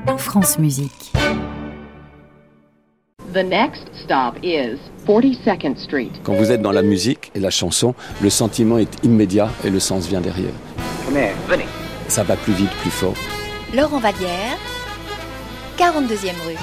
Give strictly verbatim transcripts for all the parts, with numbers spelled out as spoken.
France Musique. The next stop is forty-second Street. Quand vous êtes dans la musique et la chanson, le sentiment est immédiat et le sens vient derrière. Come here, venez. Ça va plus vite, plus fort. Laurent Vallière, quarante-deuxième rue.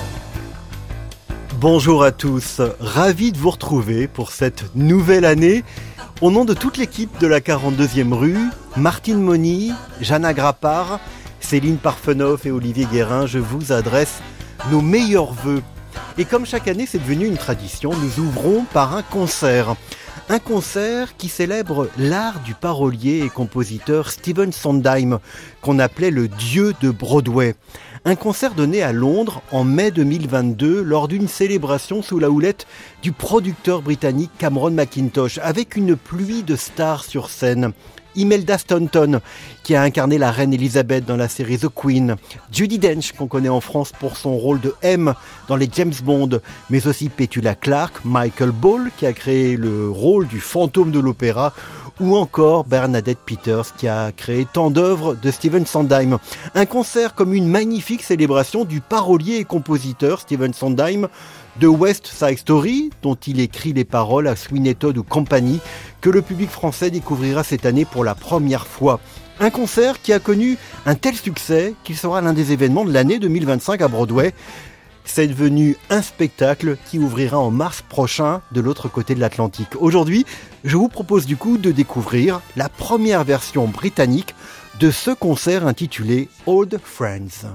Bonjour à tous, ravi de vous retrouver pour cette nouvelle année. Au nom de toute l'équipe de la quarante-deuxième rue, Martine Moni, Jana Grappard, Céline Parfenoff et Olivier Guérin, je vous adresse nos meilleurs vœux. Et comme chaque année, c'est devenu une tradition, nous ouvrons par un concert. Un concert qui célèbre l'art du parolier et compositeur Stephen Sondheim, qu'on appelait le dieu de Broadway. Un concert donné à Londres en mai deux mille vingt-deux lors d'une célébration sous la houlette du producteur britannique Cameron Mackintosh, avec une pluie de stars sur scène. Imelda Staunton, qui a incarné la reine Elisabeth dans la série The Queen. Judi Dench, qu'on connaît en France pour son rôle de M dans les James Bond. Mais aussi Petula Clark, Michael Ball, qui a créé le rôle du fantôme de l'opéra. Ou encore Bernadette Peters, qui a créé tant d'œuvres de Stephen Sondheim. Un concert comme une magnifique célébration du parolier et compositeur Stephen Sondheim, de West Side Story, dont il écrit les paroles à Sweeney Todd ou compagnie, que le public français découvrira cette année pour la première fois. Un concert qui a connu un tel succès qu'il sera l'un des événements de l'année deux mille vingt-cinq à Broadway. C'est devenu un spectacle qui ouvrira en mars prochain de l'autre côté de l'Atlantique. Aujourd'hui, je vous propose du coup de découvrir la première version britannique de ce concert intitulé Old Friends.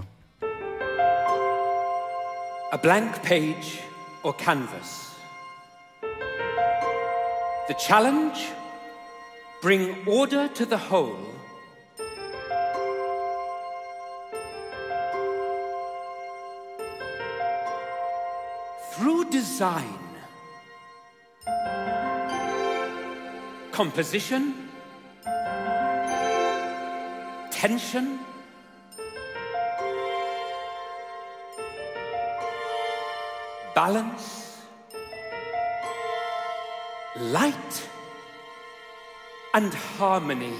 A blank page or canvas. The challenge, bring order to the whole. Through design, composition, tension, balance, light, and harmony.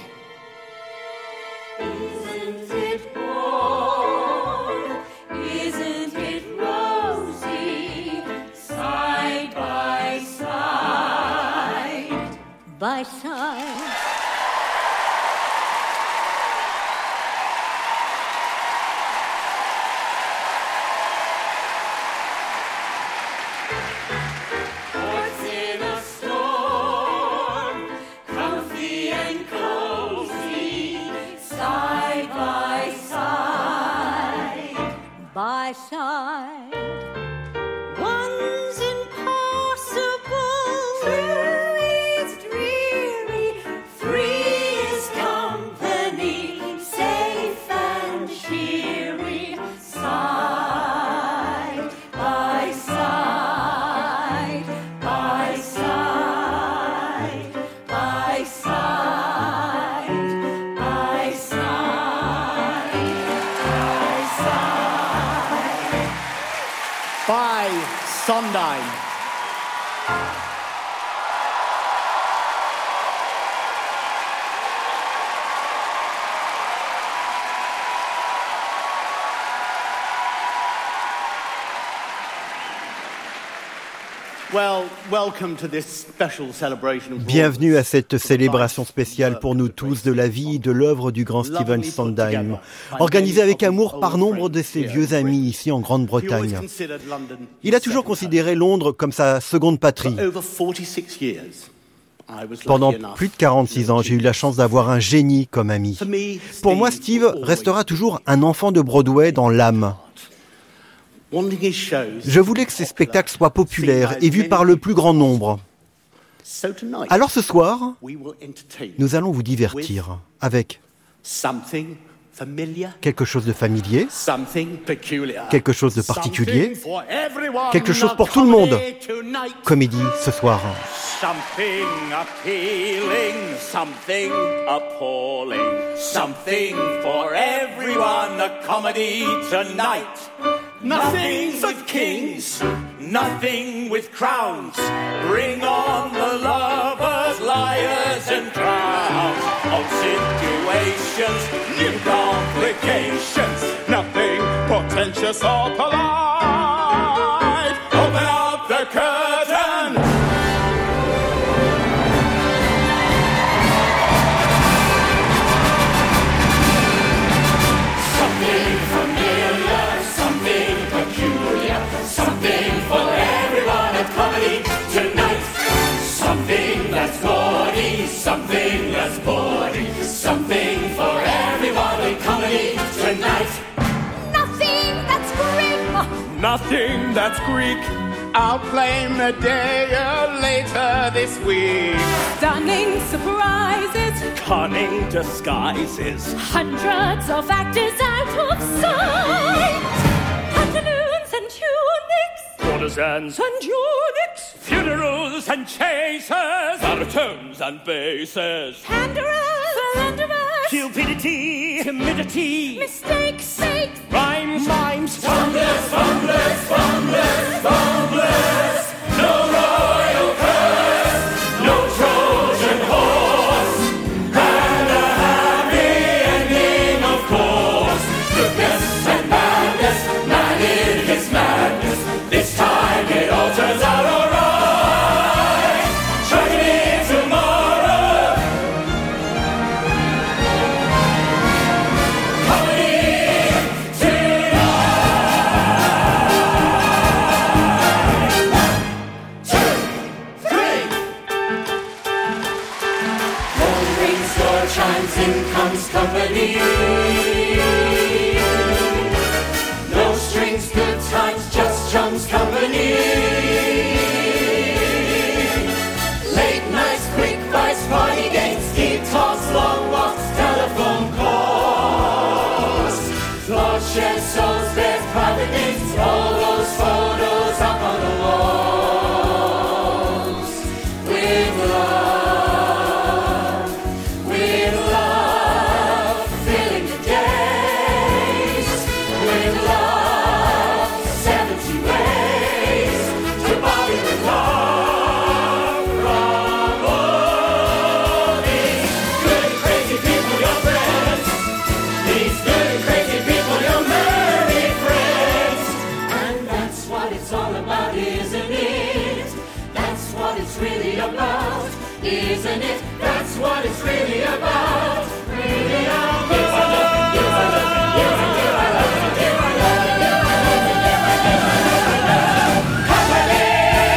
Isn't it warm? Isn't it rosy? Side by side, by side. By side, one's impossible, two is dreary, three is company, safe and cheery, side by side, by side, by side, by side, by side. By Sondheim. Well, welcome to this special celebration. Bienvenue à cette célébration spéciale pour nous tous de la vie et de l'œuvre du grand Stephen Sondheim, organisée avec amour par nombre de ses vieux amis ici en Grande-Bretagne. Il a toujours considéré Londres comme sa seconde patrie. Pendant plus de quarante-six ans, j'ai eu la chance d'avoir un génie comme ami. Pour moi, Steve restera toujours un enfant de Broadway dans l'âme. Je voulais que ces spectacles soient populaires et vus par le plus grand nombre. Alors ce soir, nous allons vous divertir avec quelque chose de familier, quelque chose de particulier, quelque chose pour tout le monde. Comédie ce soir. Something appealing, something appalling, something for everyone, a comedy tonight. Nothing with kings, nothing with crowns. Bring on the lovers, liars and clowns. Old situations, new complications. Nothing for conscientious or polite. Open up the curtain. Something familiar, something peculiar, something for everyone at comedy tonight. Something that's gaudy, something that's bawdy, something for everyone in comedy tonight. Nothing that's grim, Nothing that's Greek. I'll play Medea later this week. stunning surprises, Cunning disguises. hundreds of actors out of sight. Pantaloons and tunics, Courtesans and eunuchs. Funerals and chasers. Baritones and basses. panderers, philanderers, Cupidity, timidity. mistakes, fakes, Rhymes, mimes. Fumblers, fumblers, fumblers, fumblers. No royal curse, no Trojan horse. And a happy ending, of course. Goodness and madness, man in his madness. This time it all turns out alright. Try it in tomorrow. Comedy tonight. Two, three. Phone rings, door chimes, in comes company. No strings, good times, just chums company. Late nights, quick bites, party games, guitars, long walks, telephone calls. Bloodshed souls, there's private names, all those photos up on the walls. With love, with love, filling the days. With love, seventy ways to bother with love from all these good and crazy people, your friends. These good and crazy people, your merry friends. And that's what it's all about, isn't it? That's what it's really about, isn't it? That's what it's really about, really about. You, I love you, you, I love you, you, I love you, you, I love you, you, I love you, you, I love you, you, I love you. Company,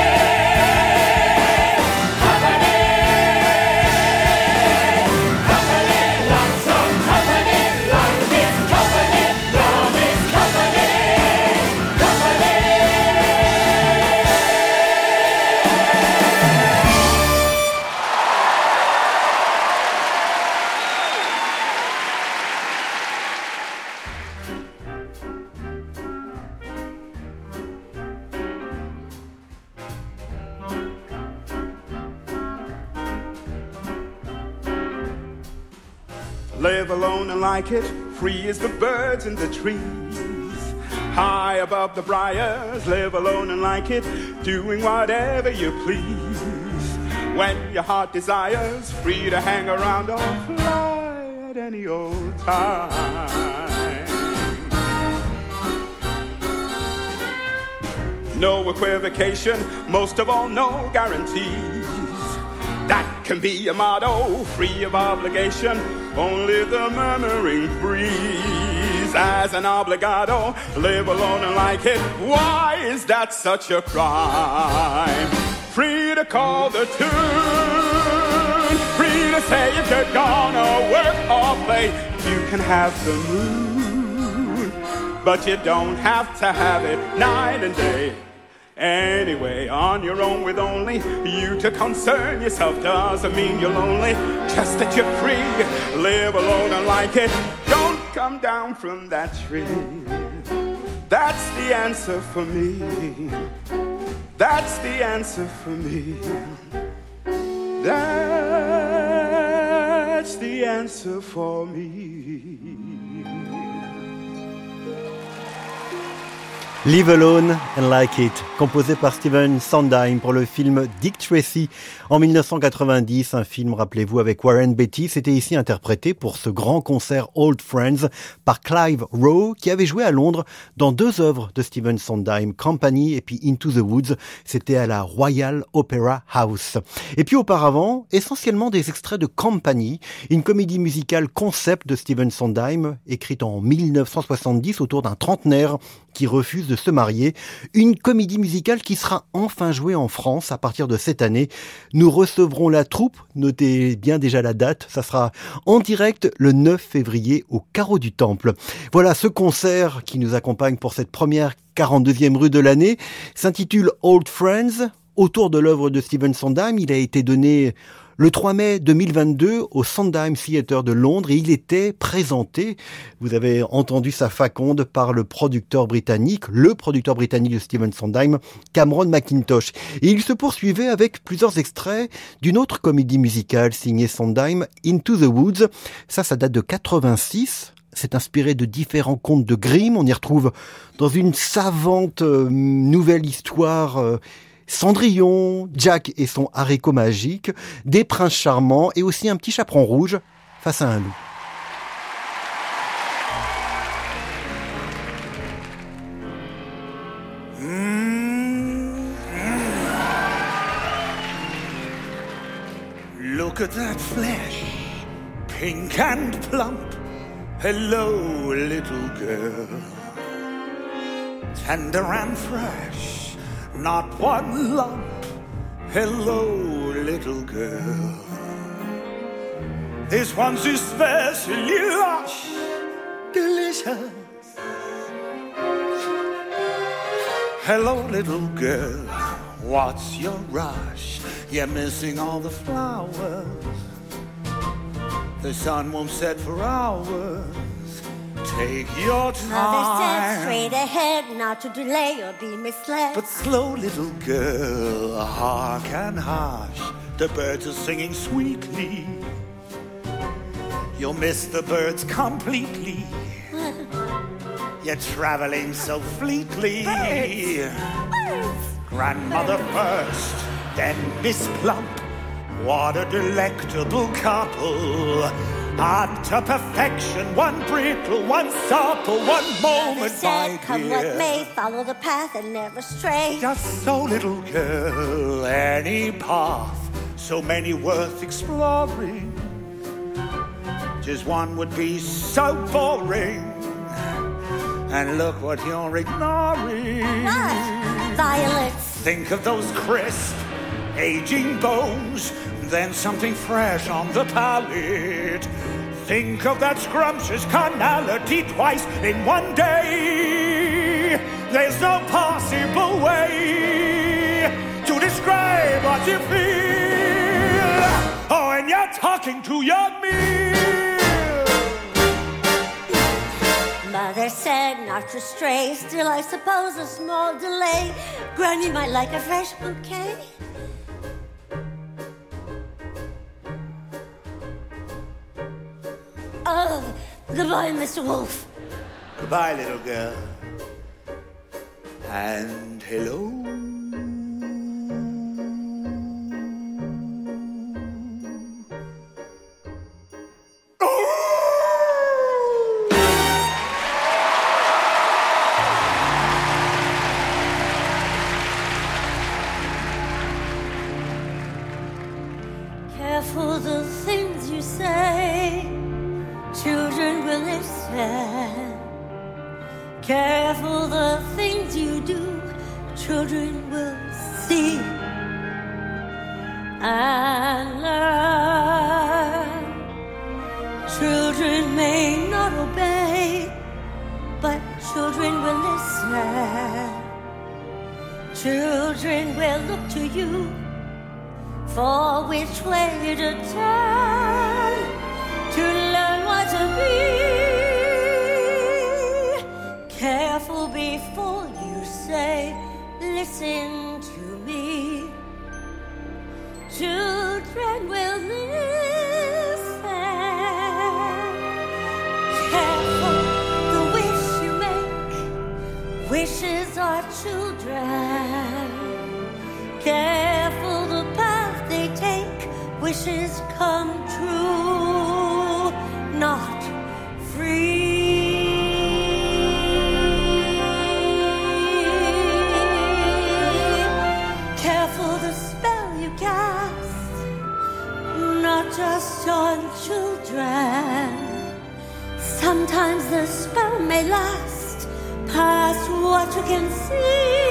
company, company, lots of company, like this company, promise company, company. Live alone and like it, free as the birds in the trees. High above the briars, live alone and like it, doing whatever you please. When your heart desires, free to hang around or fly at any old time. No equivocation, most of all, no guarantees. That can be a motto, free of obligation, only the murmuring breeze. As an obligado, live alone and like it, why is that such a crime? Free to call the tune, free to say if you're gonna work or play. You can have the moon, but you don't have to have it night and day. Anyway, on your own with only you to concern yourself doesn't mean you're lonely, just that you're free. Live alone and like it, don't come down from that tree. That's the answer for me. That's the answer for me. That's the answer for me. Live Alone and Like It, composé par Stephen Sondheim pour le film Dick Tracy en dix-neuf cent quatre-vingt-dix, un film, rappelez-vous, avec Warren Beatty. C'était ici interprété pour ce grand concert Old Friends par Clive Rowe, qui avait joué à Londres dans deux œuvres de Stephen Sondheim, Company et puis Into the Woods. C'était à la Royal Opera House. Et puis auparavant, essentiellement des extraits de Company, une comédie musicale concept de Stephen Sondheim, écrite en dix-neuf cent soixante-dix autour d'un trentenaire qui refuse de se marier. Une comédie musicale qui sera enfin jouée en France à partir de cette année. Nous recevrons la troupe, notez bien déjà la date, ça sera en direct le neuf février au Carreau du Temple. Voilà, ce concert qui nous accompagne pour cette première quarante-deuxième rue de l'année s'intitule Old Friends, autour de l'œuvre de Stephen Sondheim. Il a été donné le trois mai deux mille vingt-deux au Sondheim Theatre de Londres et il était présenté, vous avez entendu sa faconde, par le producteur britannique, le producteur britannique de Stephen Sondheim, Cameron Mackintosh. Et il se poursuivait avec plusieurs extraits d'une autre comédie musicale signée Sondheim, Into the Woods. Ça, ça date de quatre-vingt-six. C'est inspiré de différents contes de Grimm. On y retrouve dans une savante euh, nouvelle histoire euh, Cendrillon, Jack et son haricot magique, des princes charmants et aussi un petit chaperon rouge face à un loup. Mm-hmm. Look at that flesh, pink and plump. Hello, little girl, tender and fresh. Not one lump. Hello, little girl. This one's especially lush, delicious. Hello, little girl. What's your rush? You're missing all the flowers. The sun won't set for hours. Take your time. Mother said straight ahead, not to delay or be misled. But slow, little girl, hark and hush. The birds are singing sweetly. You'll miss the birds completely. You're traveling so fleetly. Birds. Birds. Grandmother first, then Miss Plump. What a delectable couple. On to perfection, one brittle, one supple, one moment, said, my come dear. what may, follow the path and never stray. Just so, little girl, any path, so many worth exploring. Just one would be so boring. And look what you're ignoring. What? Violets. Think of those crisp, aging bones. Then something fresh on the palate. Think of that scrumptious carnality twice in one day. There's no possible way to describe what you feel. Oh, and you're talking to your meal. Mother said not to stray. Still, I suppose a small delay. Granny might like a fresh bouquet. Oh, goodbye, Mister Wolf. Goodbye, little girl. And hello. Careful the things you say. Children will listen. Careful the things you do. Children will see and learn. Children may not obey, but children will listen. Children will look to you for which way to turn to learn what to be. Careful before you say, listen to me. Children will listen. Careful the wish you make Wishes are children. Careful the path they take. Wishes come true, not free. Careful the spell you cast, not just on children. Sometimes the spell may last past what you can see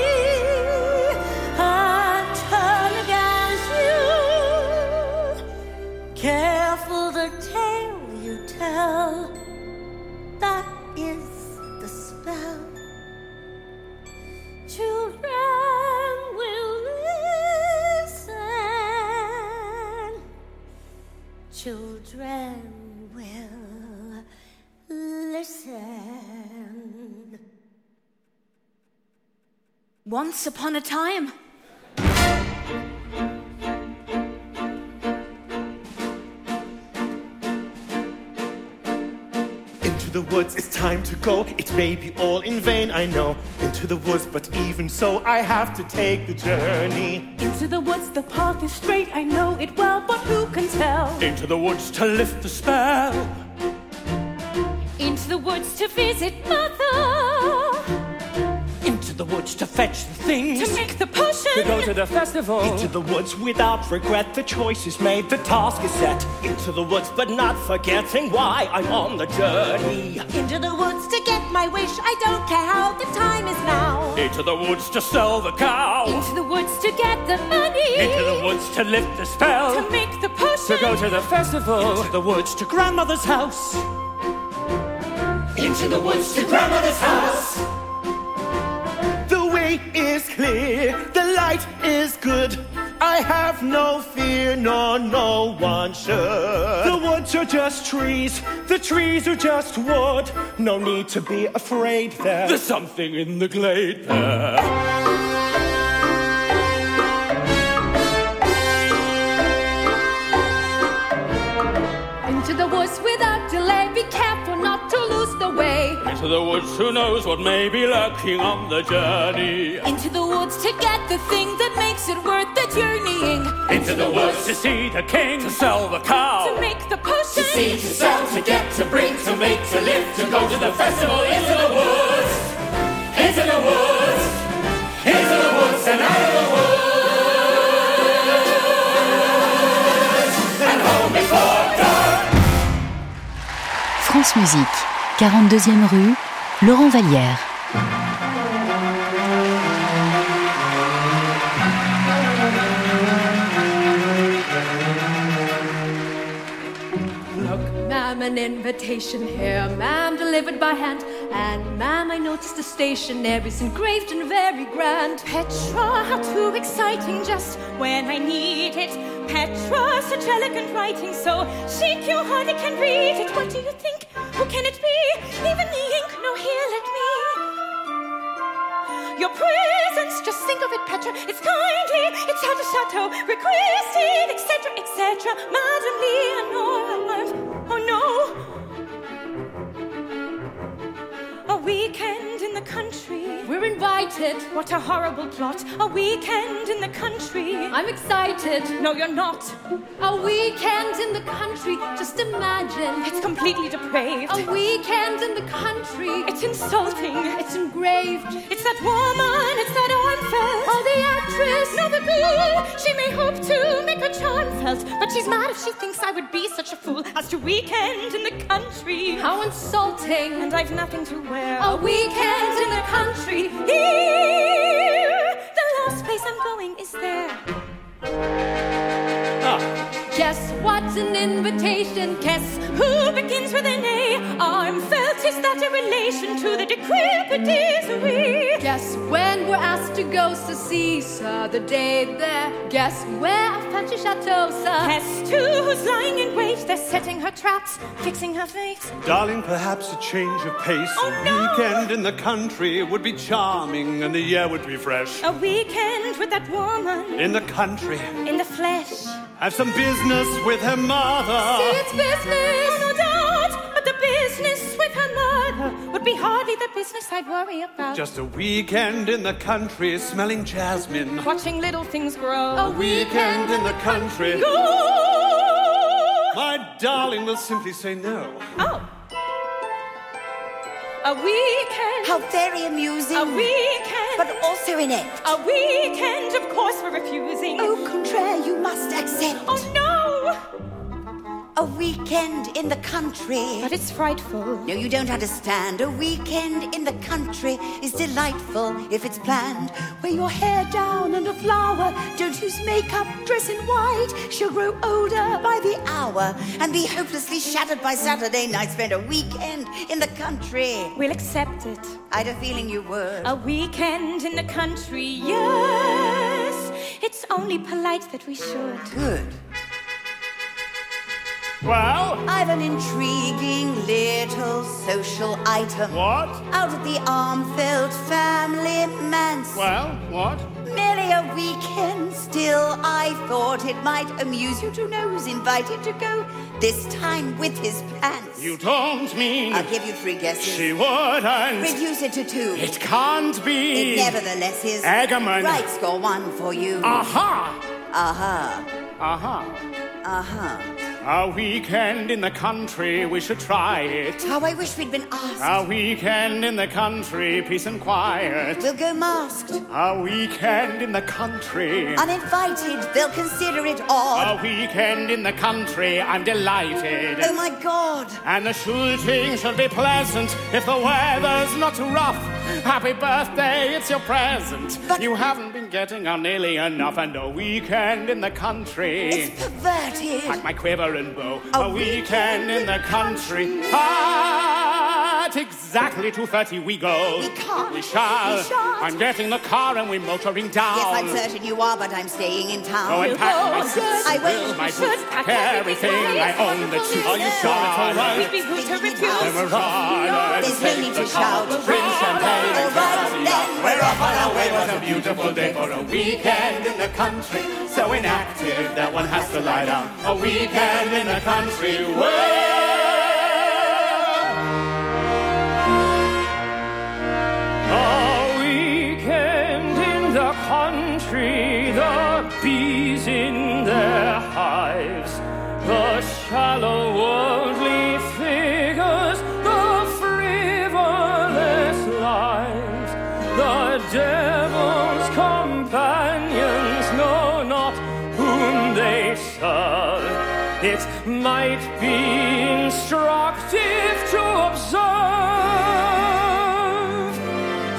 and turn against you. Careful the tale you tell, that is the spell. Children will listen. Children will listen. Once upon a time. Into the woods, it's time to go. It may be all in vain, I know. Into the woods, but even so, I have to take the journey. Into the woods, the path is straight, I know it well, but who can tell? Into the woods to lift the spell. Into the woods to visit Mother. Into the woods to fetch the things. To make the potion. To go to the festival. Into the woods without regret, the choice is made, the task is set. Into the woods, but not forgetting why I'm on the journey. Into the woods to get my wish, I don't care how the time is now. Into the woods to sell the cow. Into the woods to get the money. Into the woods to lift the spell. To make the potion. To go to the festival. Into the woods to grandmother's house. Into the woods to grandmother's house. The way is clear, the light is good. I have no fear, nor no one should. The woods are just trees, the trees are just wood. No need to be afraid there. There's something in the glade there. Into the woods without delay, be careful not to lose the way. Into the woods, who knows what may be lurking on the journey. Into the woods to get the thing that makes it worth the journeying. Into the woods to see the king, to sell the cow. To make the potion. To see, to sell, to get, to bring, to make, to live, to go to the festival. Into the woods, into the woods, into the woods and out of the woods. And home before dark. France Musique, quarante-deuxième rue, Laurent Vallière. Look, ma'am, an invitation here, ma'am, delivered by hand. And ma'am, I noticed the stationery's engraved and very grand. Petra, how too exciting, just when I need it. Petra, such elegant writing, so chic you hardly can read it. What do you think? Who can it be? Even the ink, no, here, let me. Your presence, just think of it, Petra. It's kindly, it's at a chateau, requested, et cetera, et cetera. Madame Leonore, oh no. A weekend in the country. We're invited. What a horrible plot. A weekend in the country. I'm excited. No, you're not. A weekend in the country. Just imagine. It's completely depraved. A weekend in the country. It's insulting. It's engraved. It's that woman. It's that Armfelt. Oh, the actress. No, the girl. She may hope to make her charm felt, but she's mad if she thinks I would be such a fool as to weekend in the country. How insulting. And I've nothing to wear. A weekend in the country. Here, the last place I'm going is there. Ah. Guess what's an invitation? Guess who begins with an A? Armfelt, is that a relation to the decrepit Desiree? Guess when we're asked to go to see, sir, the day there. Guess where a fancy chateau, sir. Guess too who's lying in wait. They're setting her traps, fixing her face. Darling, perhaps a change of pace. Oh, a no. weekend in the country would be charming and the air would be fresh. A weekend with that woman. In the country. In the flesh. Have some business with her mother. See, it's business. Oh, no doubt. But the business with her mother. there would be hardly the business I'd worry about. Just a weekend in the country, smelling jasmine. Watching little things grow. A weekend in the country. Go! My darling will simply say no. Oh. A weekend. How very amusing. A weekend. But also inept. A weekend, of course we're refusing. Au contraire, you must accept. Oh no! A weekend in the country. But it's frightful. No, you don't understand. A weekend in the country is delightful if it's planned. Wear your hair down and a flower. Don't use makeup, dress in white. She'll grow older by the hour and be hopelessly shattered by Saturday night. Spend a weekend in the country. We'll accept it. I'd a feeling you would. A weekend in the country, yes. It's only polite that we should. Good. Well? I've an intriguing little social item. What? Out of the Armfeld family manse. Well, what? Merely a weekend, still I thought it might amuse you to know who's invited to go, this time with his pants. You don't mean... I'll give you three guesses. She wouldn't. Reduce it to two. It can't be. It nevertheless is. Egerman. Right, score one for you. Aha! Aha. Aha. Aha. A weekend in the country, we should try it. How I wish we'd been asked. A weekend in the country, peace and quiet. We'll go masked. A weekend in the country. Uninvited, they'll consider it odd. A weekend in the country, I'm delighted. Oh my God. And the shooting should be pleasant if the weather's not too rough. Happy birthday, it's your present. But you haven't been getting on nearly enough. And a weekend in the country. It's perverted. Pack my quiver and bow. A, a weekend, weekend in the country. At exactly two thirty we go. We can't. We shall. We shan't. I'm getting the car and we're motoring down. Yes, I'm certain you are, but I'm staying in town. Go and pack Oh, my good. suits, I will. my Should boots, pack everything everything. I own the Wonderful two. Are you sure it's all right? We'd be rude to refuse. Then we're on. There's no need to shout. Bring champagne and All right, coffee. then. We're off on our way. What a beautiful day for a weekend in the country. So inactive that one has to lie down. A weekend in the country. Where country, the bees in their hives, the shallow worldly figures, the frivolous lives, the devil's companions know not whom they serve. It might be instructive to observe a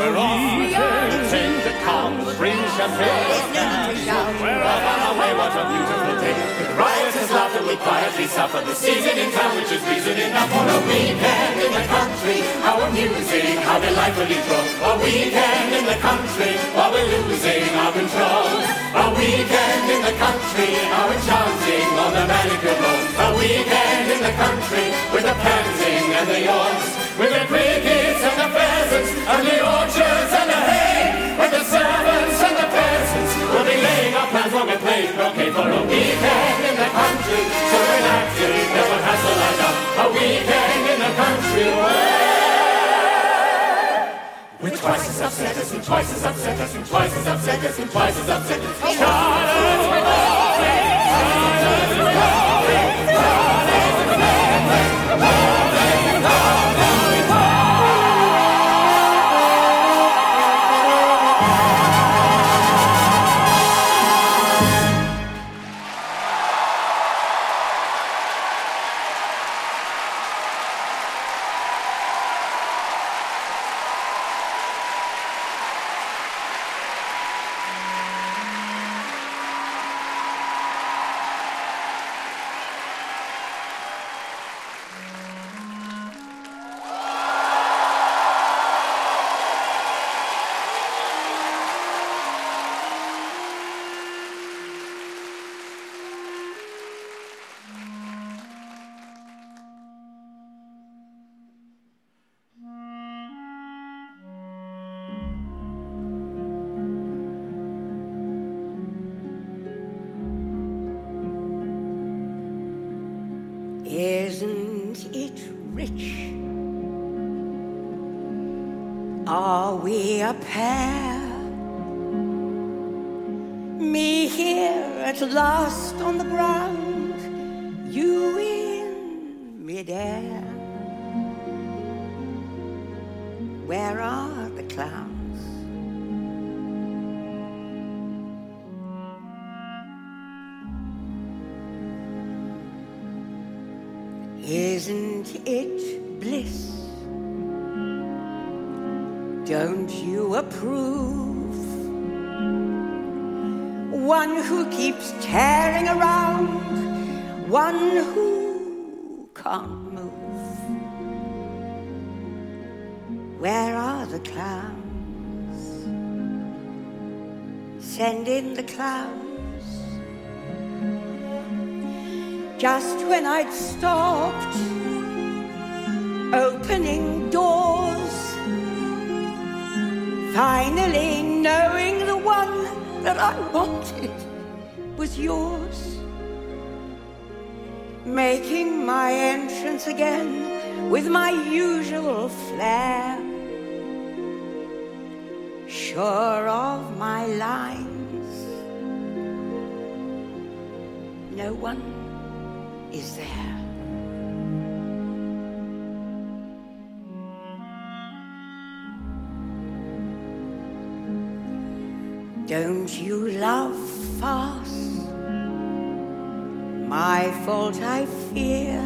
bring champagne. We're off on our way, what a beautiful day. With riotous laughter, we quietly suffer the season in town, which is reason enough for a weekend in the country. How amusing, how delightfully droll. A weekend in the country, while we're losing our control. A weekend in the country, how enchanting on the manicure road. A weekend in the country, with the panting and the yawns, with the crickets and the pheasants, and the orchards and the hay. With the servants and the peasants, we'll be laying our plans while we're playing croquet for a weekend in the country. So relaxing, no one has to lie down. A weekend in the country. Where? With twice as upset us, and twice as upset us, and twice as upset us, and twice as upset us. Charlotte, we're going, Charlotte, we're going, Charlotte, we're going, Are we a pair? Me here at last on the ground, you in midair. Where are the clowns? Isn't it bliss? Don't you approve? One who keeps tearing around, one who can't move. Where are the clowns? Send in the clowns. Just when I'd stopped opening doors, finally knowing the one that I wanted was yours, making my entrance again with my usual flair, sure of my lines. No one is there. Don't you love farce? My fault, I fear.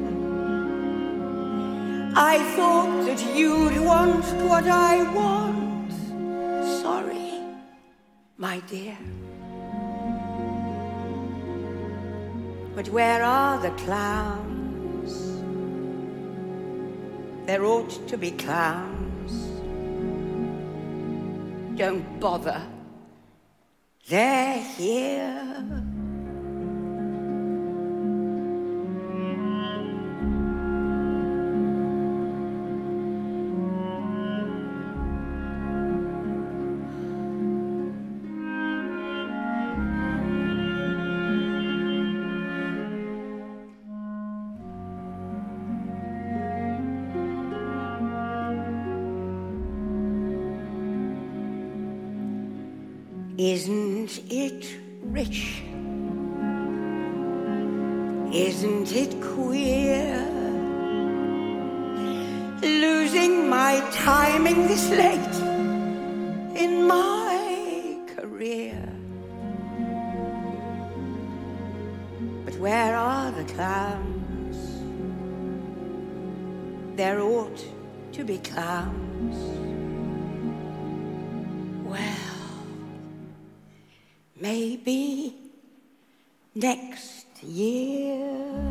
I thought that you'd want what I want. Sorry, my dear. But where are the clowns? There ought to be clowns. Don't bother. They're here. Isn't it rich? Isn't it queer? Losing my timing this late in my career. But where are the clowns? There ought to be clowns. Well, maybe next year.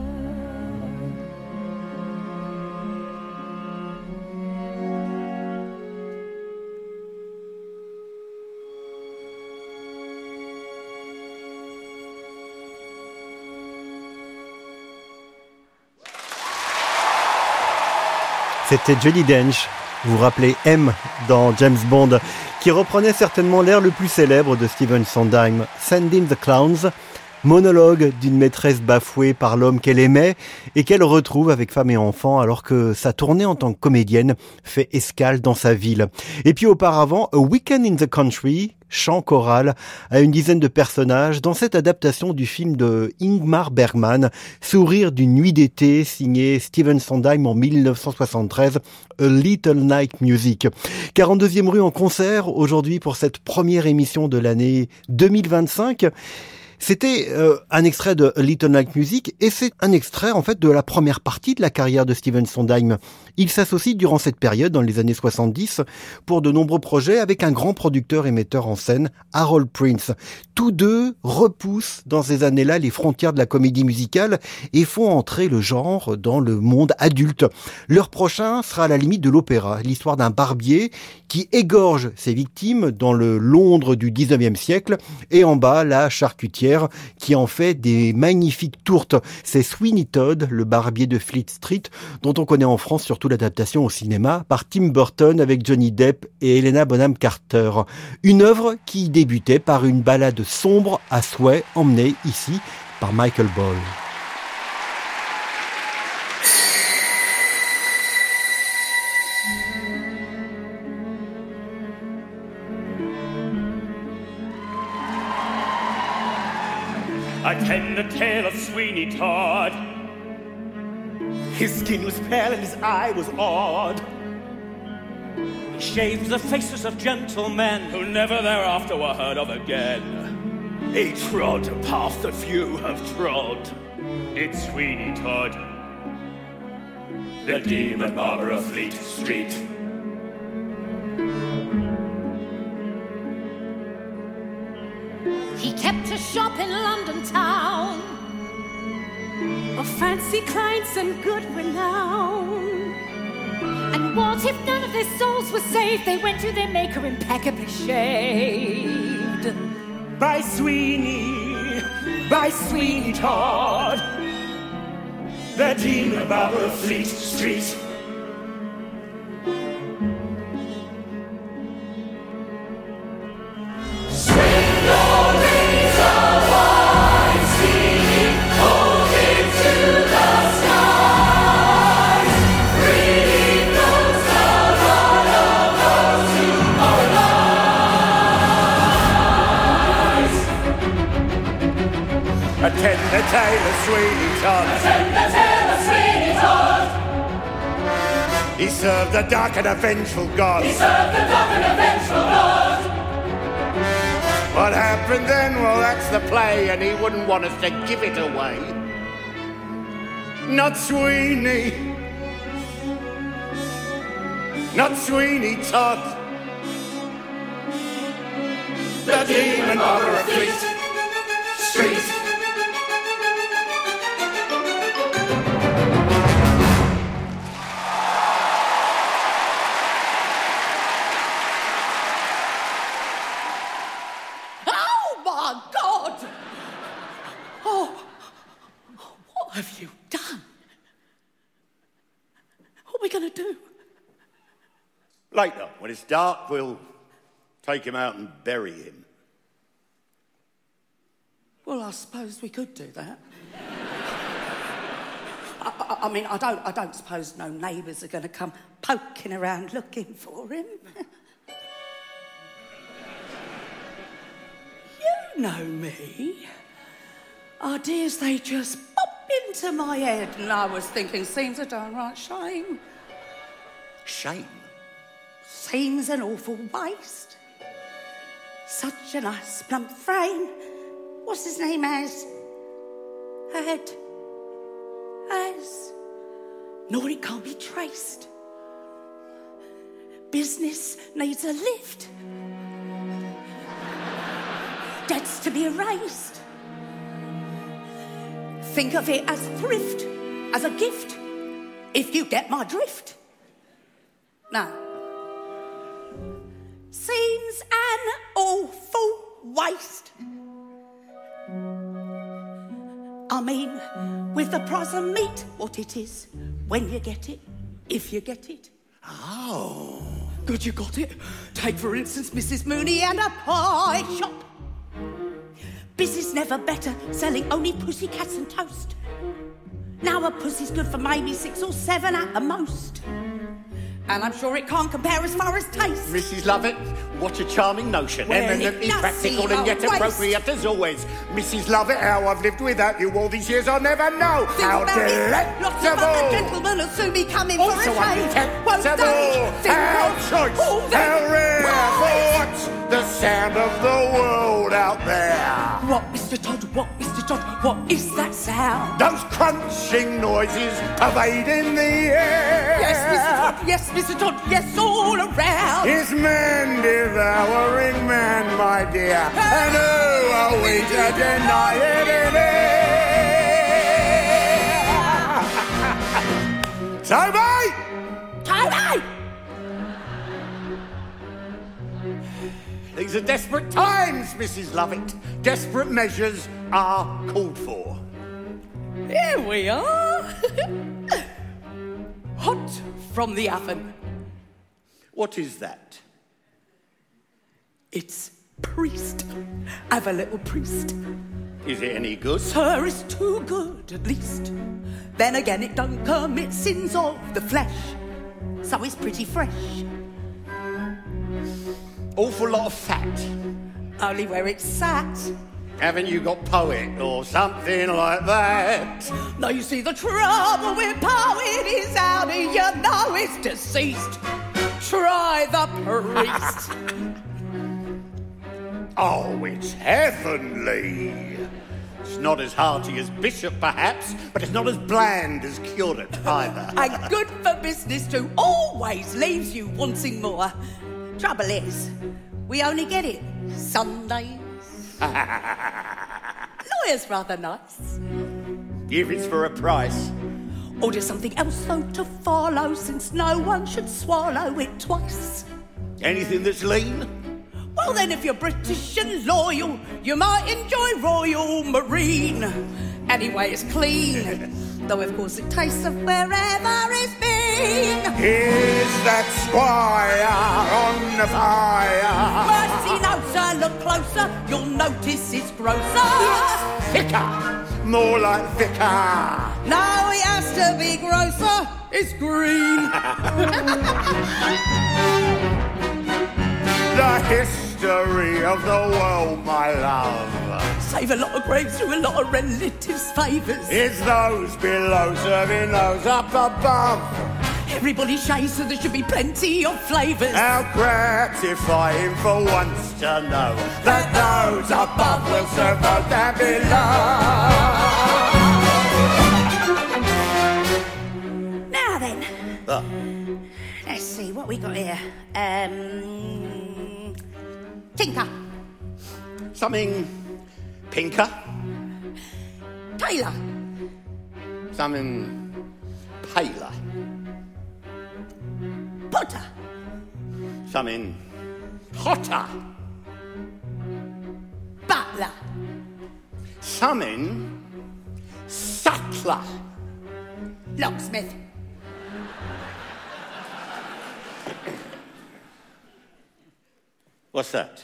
C'était Judi Dench, vous vous rappelez M dans James Bond, qui reprenait certainement l'air le plus célèbre de Stephen Sondheim, Send in the Clowns, monologue d'une maîtresse bafouée par l'homme qu'elle aimait et qu'elle retrouve avec femme et enfants alors que sa tournée en tant que comédienne fait escale dans sa ville. Et puis auparavant, A Weekend in the Country, chant choral à une dizaine de personnages dans cette adaptation du film de Ingmar Bergman, Sourire d'une nuit d'été, signé Stephen Sondheim en dix-neuf cent soixante-treize, A Little Night Music. quarante-deuxième rue en concert aujourd'hui pour cette première émission de l'année deux mille vingt-cinq. C'était euh, un extrait de A Little Night Music et c'est un extrait en fait de la première partie de la carrière de Stephen Sondheim. Il s'associe durant cette période, dans les années soixante-dix, pour de nombreux projets avec un grand producteur et metteur en scène, Harold Prince. Tous deux repoussent dans ces années-là les frontières de la comédie musicale et font entrer le genre dans le monde adulte. Leur prochain sera à la limite de l'opéra, l'histoire d'un barbier qui égorge ses victimes dans le Londres du dix-neuvième siècle et en bas la charcutière qui en fait des magnifiques tourtes. C'est Sweeney Todd, le barbier de Fleet Street, dont on connaît en France surtout l'adaptation au cinéma par Tim Burton avec Johnny Depp et Helena Bonham Carter. Une œuvre qui débutait par une ballade sombre à souhait emmenée ici par Michael Ball. a tender tale of Sweeney Todd. His skin was pale and his eye was odd. He shaved the faces of gentlemen who never thereafter were heard of again. He trod a path that few have trod. It's Sweeney Todd, the demon barber of Fleet Street. He kept a shop in London town of fancy clients and good renown. And what if none of their souls were saved? They went to their maker impeccably shaved. By Sweeney, by Sweeney Todd, the demon barber of Fleet Street. Attend the tale of Sweeney Todd. Attend the tale of Sweeney Todd. He served the dark and avengeful God. He served the dark and avengeful God. What happened then? Well, that's the play, and he wouldn't want us to give it away. Not Sweeney. Not Sweeney Todd. The demon barber of Fleet Street. What have you done? What are we going to do? Later, when it's dark, we'll take him out and bury him. Well, I suppose we could do that. I, I, I mean, I don't, I don't suppose no neighbours are going to come poking around looking for him. You know me. Ideas, they just pop into my head, and I was thinking, seems a downright shame. Shame? Seems an awful waste. Such a nice plump frame. What's his name as? Had. As. No, it can't be traced. Business needs a lift. Debts to be erased. Think of it as thrift, as a gift, if you get my drift. Now, seems an awful waste. I mean, with the price of meat, what it is, when you get it, if you get it. Oh. Good, you got it. Take, for instance, Missus Mooney and a pie shop. Business never better, selling only pussycats and toast. Now a pussy's good for maybe six or seven at the most. And I'm sure it can't compare as far as taste. Missus Lovett, what a charming notion. Well, Eminently it does practical seem and yet a waste. appropriate as always. Missus Lovett, how I've lived without you all these years, I'll never know. Think how about it. delectable. Lots of other gentlemen will soon be coming Also for a change. Won't undetectable. they? Think How of choice, all the how rare. prize. For what's the sound of the world out there? What, Mister Todd, what, Mister Todd, what is that sound? Those crunching noises pervading the air. Yes, Mister Todd, yes, Mister Todd, yes, all around. Is man devouring man, my dear? And who are we to deny it in here? Toby! Toby! These are desperate times, Missus Lovett. Desperate measures are called for. Here we are. Hot from the oven. What is that? It's priest. Have a little priest. Is it any good? Sir, it's too good, at least. Then again, it don't commit sins of the flesh. So it's pretty fresh. Awful lot of fat. Only where it's sat. Haven't you got poet or something like that? No, you see, the trouble with poet is how do you know it's deceased? Try the priest. Oh, it's heavenly. It's not as hearty as Bishop, perhaps, but it's not as bland as Curate either. And good for business too. Always leaves you wanting more. Trouble is, we only get it Sundays. Lawyer's rather nice. If it's for a price. Order something else, though, to follow, since no one should swallow it twice. Anything that's lean? Well, then, if you're British and loyal, you might enjoy Royal Marine. Anyway, it's clean, though, of course, it tastes of wherever it's been. Is that squire on the fire? Mercy, no, sir, look closer, you'll notice it's grosser. Thicker, more like vicar. No, it has to be grosser, it's green. The history of the world, my love. Save a lot of graves to a lot of relatives' favours. It's those below serving those up above. Everybody shaves, so there should be plenty of flavours. How gratifying for once to know that those above will serve those down below. Now then, Oh. let's see what we got here. Um, Tinker. Something pinker? Taylor. Something paler? Potter. Something hotter? Butler. Something subtler? Locksmith. What's that?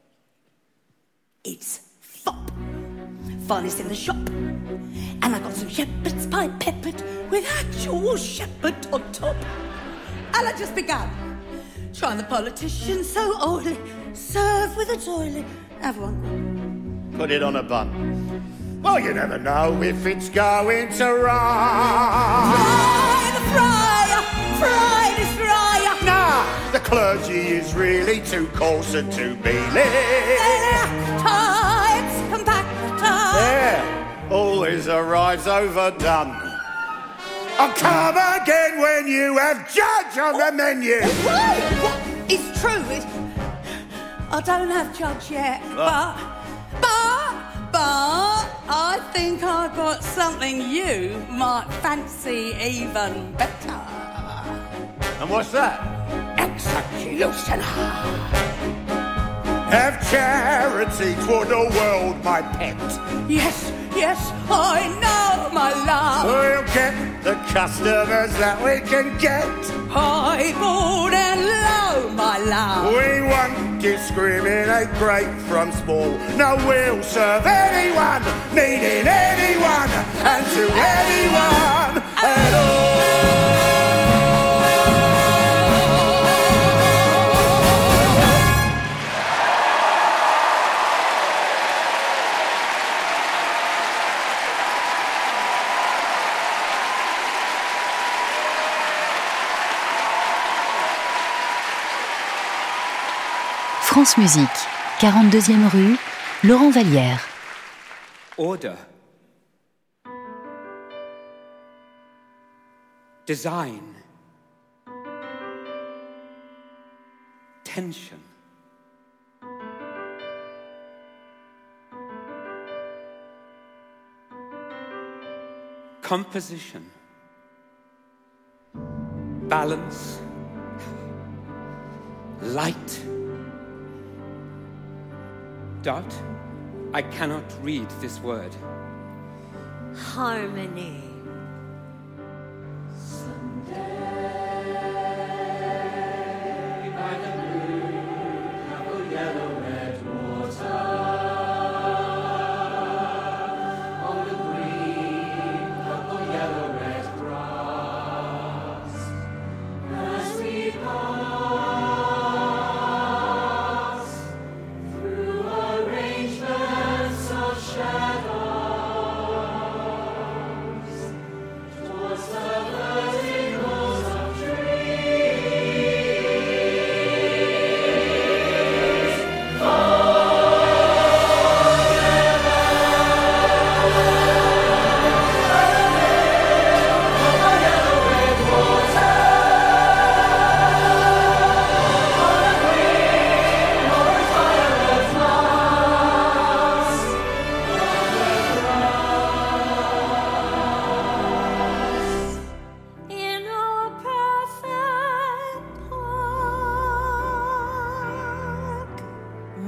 It's fop. Finest in the shop. And I got some shepherd's pie peppered with actual shepherd on top. And I just began. Trying the politician so oily. Serve with a toilet. Have one. Put it on a bun. Well, you never know if it's going to run. Fry the fryer. Fry this fryer. Nah, the clergy is really too coarse and too mealy. Tights, compactor. Yeah, always arrives overdone. I'll come again when you have judge on the menu. What? It's true. It's... I don't have judge yet, but, but, but, I think I've got something you might fancy even better. And what's that? Executioner. Have charity toward the world, my pet. Yes, yes, I know, my love. We'll get the customers that we can get. High, bold and low, my love. We won't discriminate great from small. No, we'll serve anyone, needing anyone, and to anyone at all. France Musique, quarante-deuxième rue, Laurent Vallière. Order. Design. Tension. Composition. Balance. Light. Dot, I cannot read this word. Harmony. Arrangements of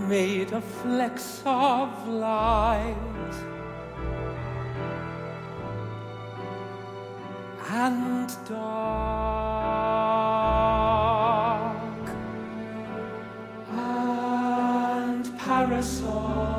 made of flecks of light and dark and parasol.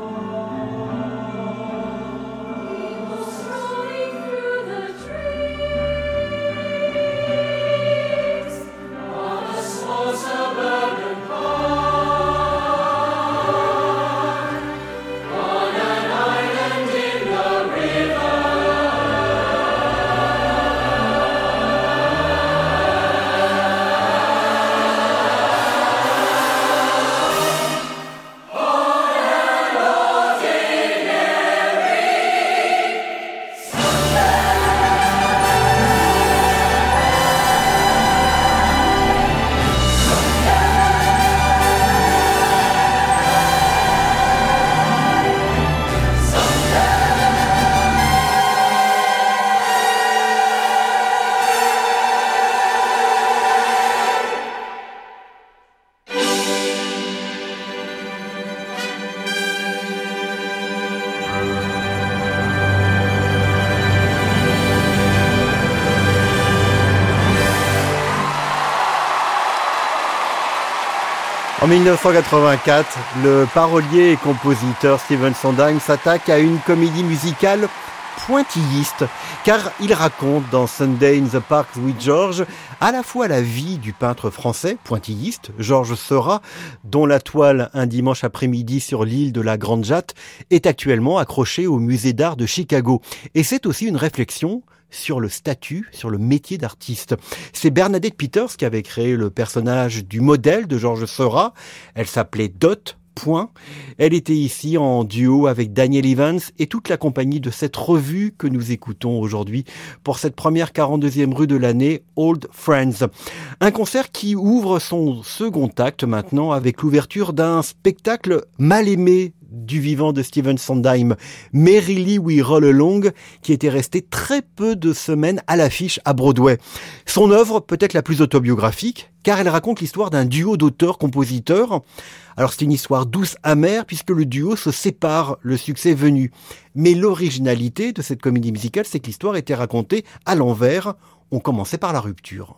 En dix-neuf cent quatre-vingt-quatre, le parolier et compositeur Stephen Sondheim s'attaque à une comédie musicale pointilliste, car il raconte dans Sunday in the Park with George à la fois la vie du peintre français pointilliste, Georges Seurat, dont la toile Un dimanche après-midi sur l'île de la Grande Jatte est actuellement accrochée au musée d'art de Chicago. Et c'est aussi une réflexion sur le statut, sur le métier d'artiste. C'est Bernadette Peters qui avait créé le personnage du modèle de Georges Seurat. Elle s'appelait Dot. Point. Elle était ici en duo avec Daniel Evans et toute la compagnie de cette revue que nous écoutons aujourd'hui pour cette première quarante-deuxième rue de l'année, Old Friends. Un concert qui ouvre son second acte maintenant avec l'ouverture d'un spectacle mal aimé du vivant de Stephen Sondheim, Merrily We Roll Along, qui était resté très peu de semaines à l'affiche à Broadway. Son œuvre peut-être la plus autobiographique, car elle raconte l'histoire d'un duo d'auteurs-compositeurs. Alors c'est une histoire douce amère, puisque le duo se sépare, le succès venu. Mais l'originalité de cette comédie musicale, c'est que l'histoire était racontée à l'envers. On commençait par la rupture.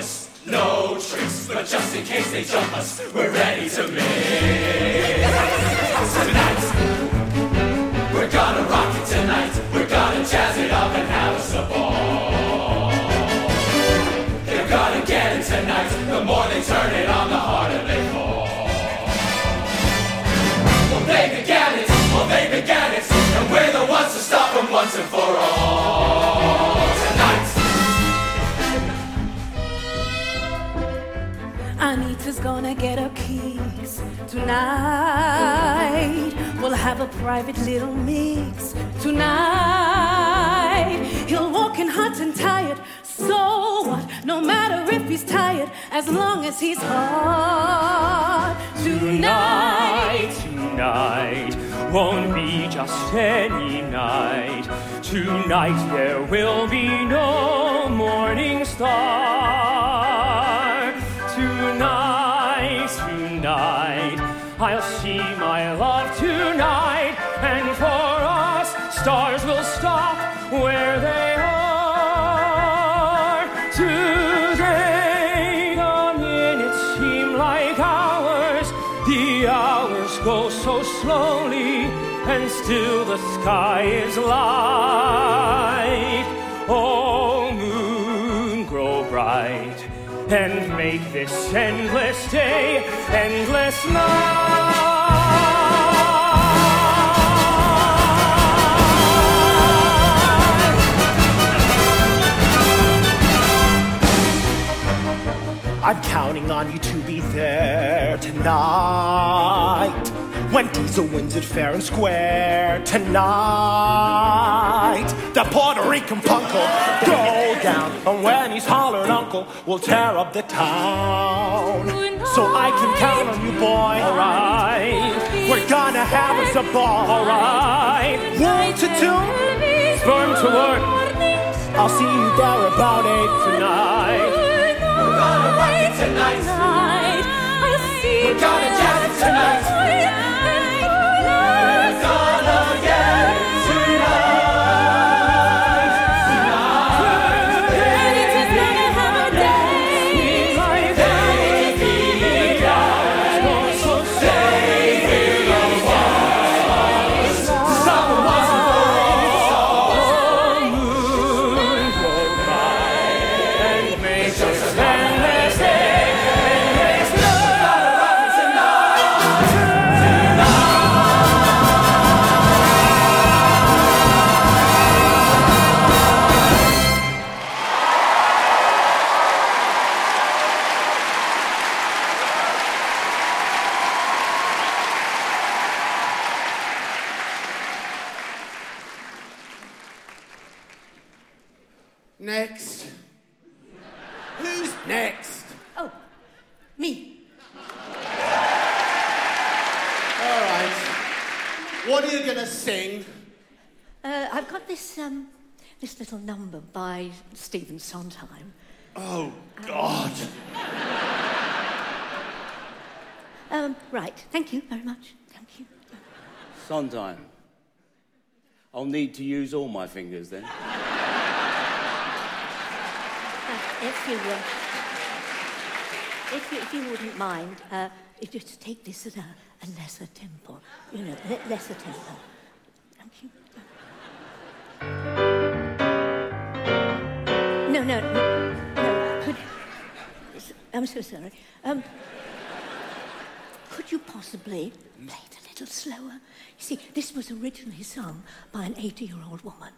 promise, no tricks, but just in case they jump us, we're ready to mix. Tonight, we're gonna rock it tonight. We're gonna jazz it up and have us a ball. They're gonna get it tonight. The more they turn it on, the harder they fall. Well, they began it, well, they began it, and we're the ones to stop them once and for all. Tonight. Anita's gonna get her keys tonight. We'll have a private little mix tonight. He'll walk in hot and tired, so what? No matter if he's tired, as long as he's hot. Tonight, tonight won't be just any night. Tonight there will be no morning star. Tonight, tonight, I'll see my love tonight, and for us, stars will stop where they are. Today, the minutes seem like hours, the hours go so slowly, and still the sky is light. Oh, moon, grow bright, and make this endless day, endless night. I'm counting on you to be there tonight, when Diesel wins it fair and square tonight. The Puerto Rican punk will go down, and when he's hollered uncle, we'll tear up the town. So I can count on you, boy. Alright, we're gonna have us a ball. Alright, one to two, burn to work. I'll see you there about eight tonight. We're gonna rock it tonight. I'll see We're gonna jazz it tonight. We're gonna get it tonight. Tonight. Anita's gonna have a day. Baby, guys, so say we're the ones to stop them once and for all. Moon, grow bright, and make this endless day. Next. Who's next? Oh, me. All right. What are you going to sing? Uh, I've got this um, this little number by Stephen Sondheim. Oh, God. Um, right. Thank you very much. Thank you. Sondheim. I'll need to use all my fingers then. If you, uh, if you, if you wouldn't mind, uh, if you just take this at a, a lesser tempo, you know, le- lesser tempo. Thank you. No, no, no, no. Could, I'm so sorry. Um, could you possibly play it a little slower? You see, this was originally sung by an eighty-year-old woman.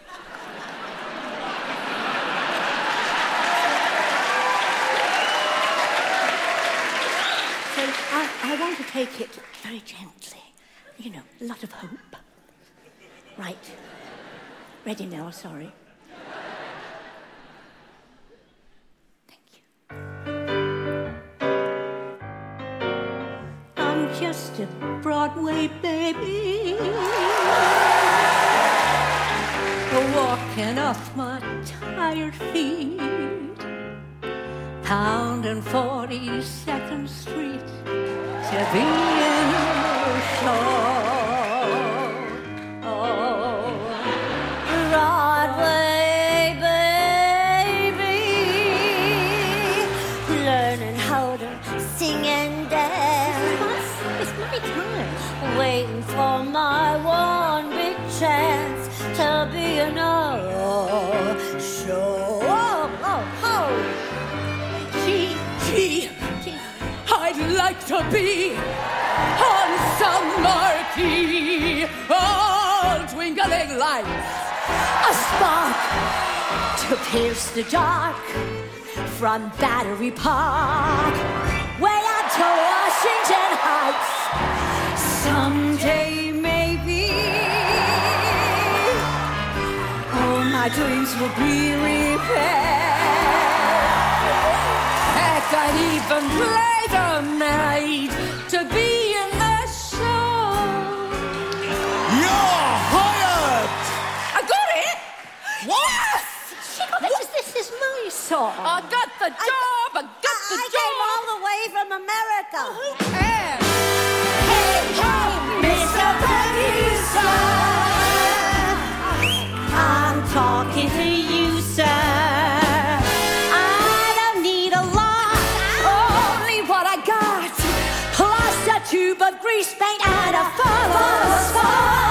So I, I want to take it very gently. You know, a lot of hope. Right. Ready now, sorry. Thank you. I'm just a Broadway baby, walking off my tired feet. Pounding forty-second Street to be in the show. Oh, Broadway baby, sing and dance. It's my time. Waiting for my one big chance to be an oh, show. Oh, oh, oh. Gee, gee, I'd like to be on some marquee. All twinkling lights, A spark to pierce the dark from Battery Park way out to Washington Heights. Someday maybe all my dreams will be repaired. heck, I'd even play the maid to be in the show. You're hired! I got it! Yes! She got it. This is my song. I got the job! I, I got the I job! came all the way from America. Oh, who cares? Hey, hey, Mister Producer, I'm talking to you, sir. I don't need a lot, only what I got. Plus a tube of grease paint and a phosphor.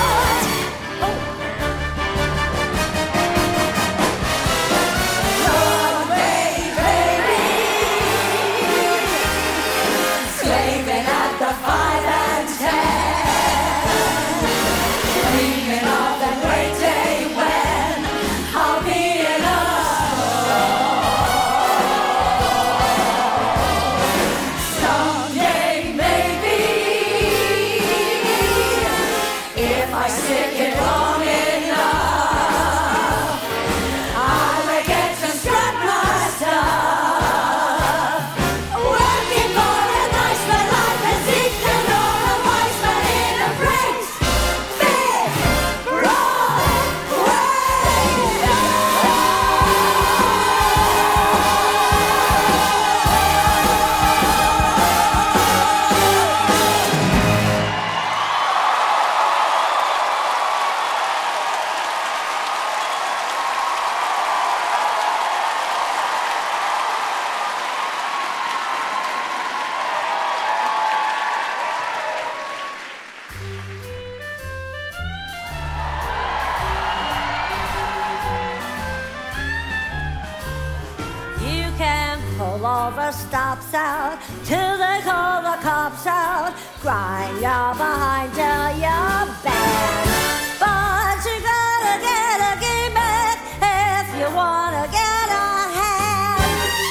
All the stops out till they call the cops out. Grind your behind till you're bad. But you gotta get a gimmick if you wanna get ahead.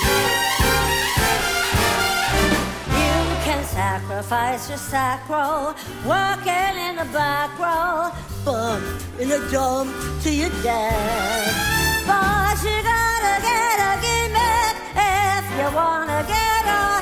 You can sacrifice your sacro, working in the back row, bump in the dump till you're dead. But you gotta get a gimmick if you wanna get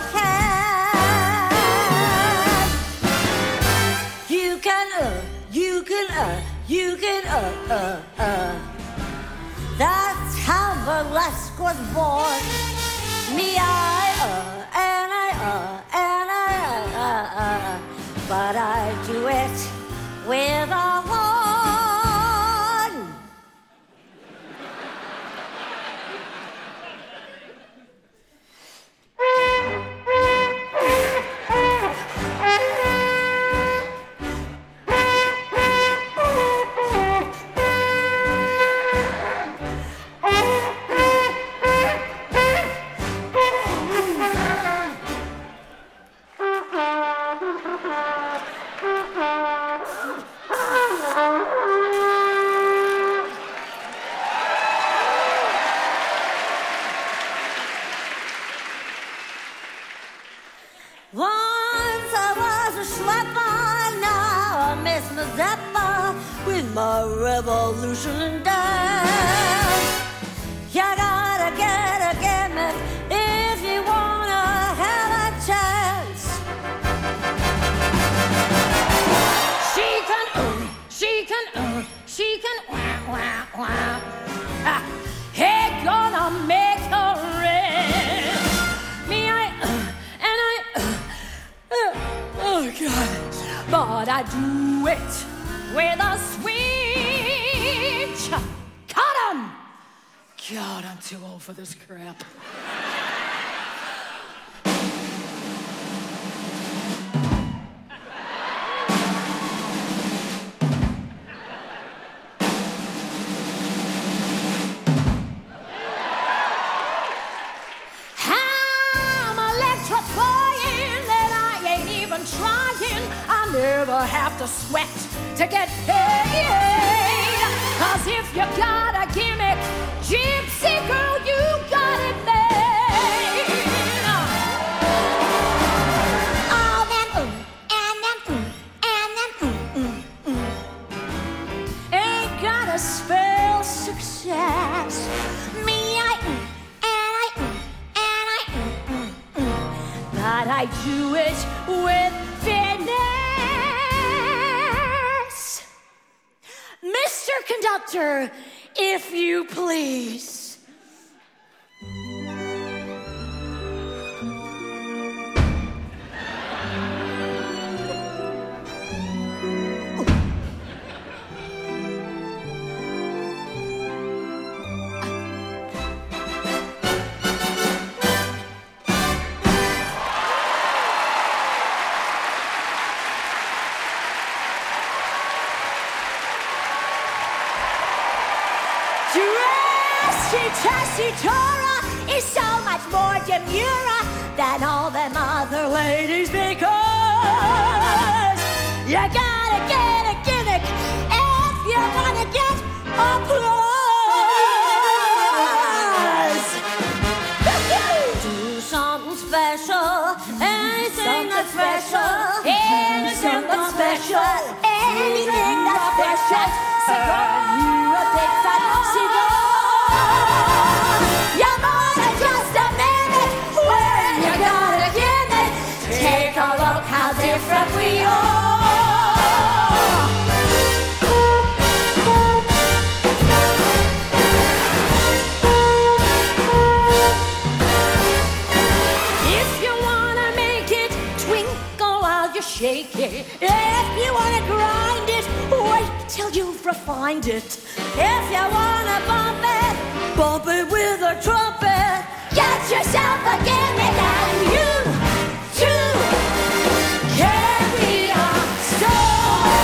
ahead. You can, uh, you can, uh, you can, uh, uh, uh. That's how burlesque was born. Me, I, uh, and I, uh, and I, uh, uh, uh. But I do it with a horn. Once I was a schlepper, now I'm Miss Mazeppa with my revolution dance. You gotta get a gimmick if you wanna have a chance. She can, uh, she can, uh, she can, wah, wah, wah. Ah, hey, gonna make her rich. Me, I, uh, and I, uh, uh, oh God, but I do it with a switch. Cut 'em! God, I'm too old for this crap. never have to sweat to get paid. Cause if you got a gimmick, gypsy girl, you got it made. All them ooh, and them ooh, and them ooh, ooh, ooh. Ain't gotta spell success. Me, I ooh, and I ooh, and I ooh, ooh, ooh. But I do it with finesse. Mister Conductor, if you please. Tessitura is so much more demure than all them other ladies because you gotta get a gimmick if you wanna get applause. Do something special, anything that's special, anything that's special, anything that's special. Cigar, you a big fat cigar. You're more than just a minute when you gotta give it. Take a look how different we are. If you wanna make it twinkle while you shake it, if you wanna grind it, wait till you've refined it. If you wanna bump it, bump it with a trumpet. Get yourself a gimmick and you too can be a star.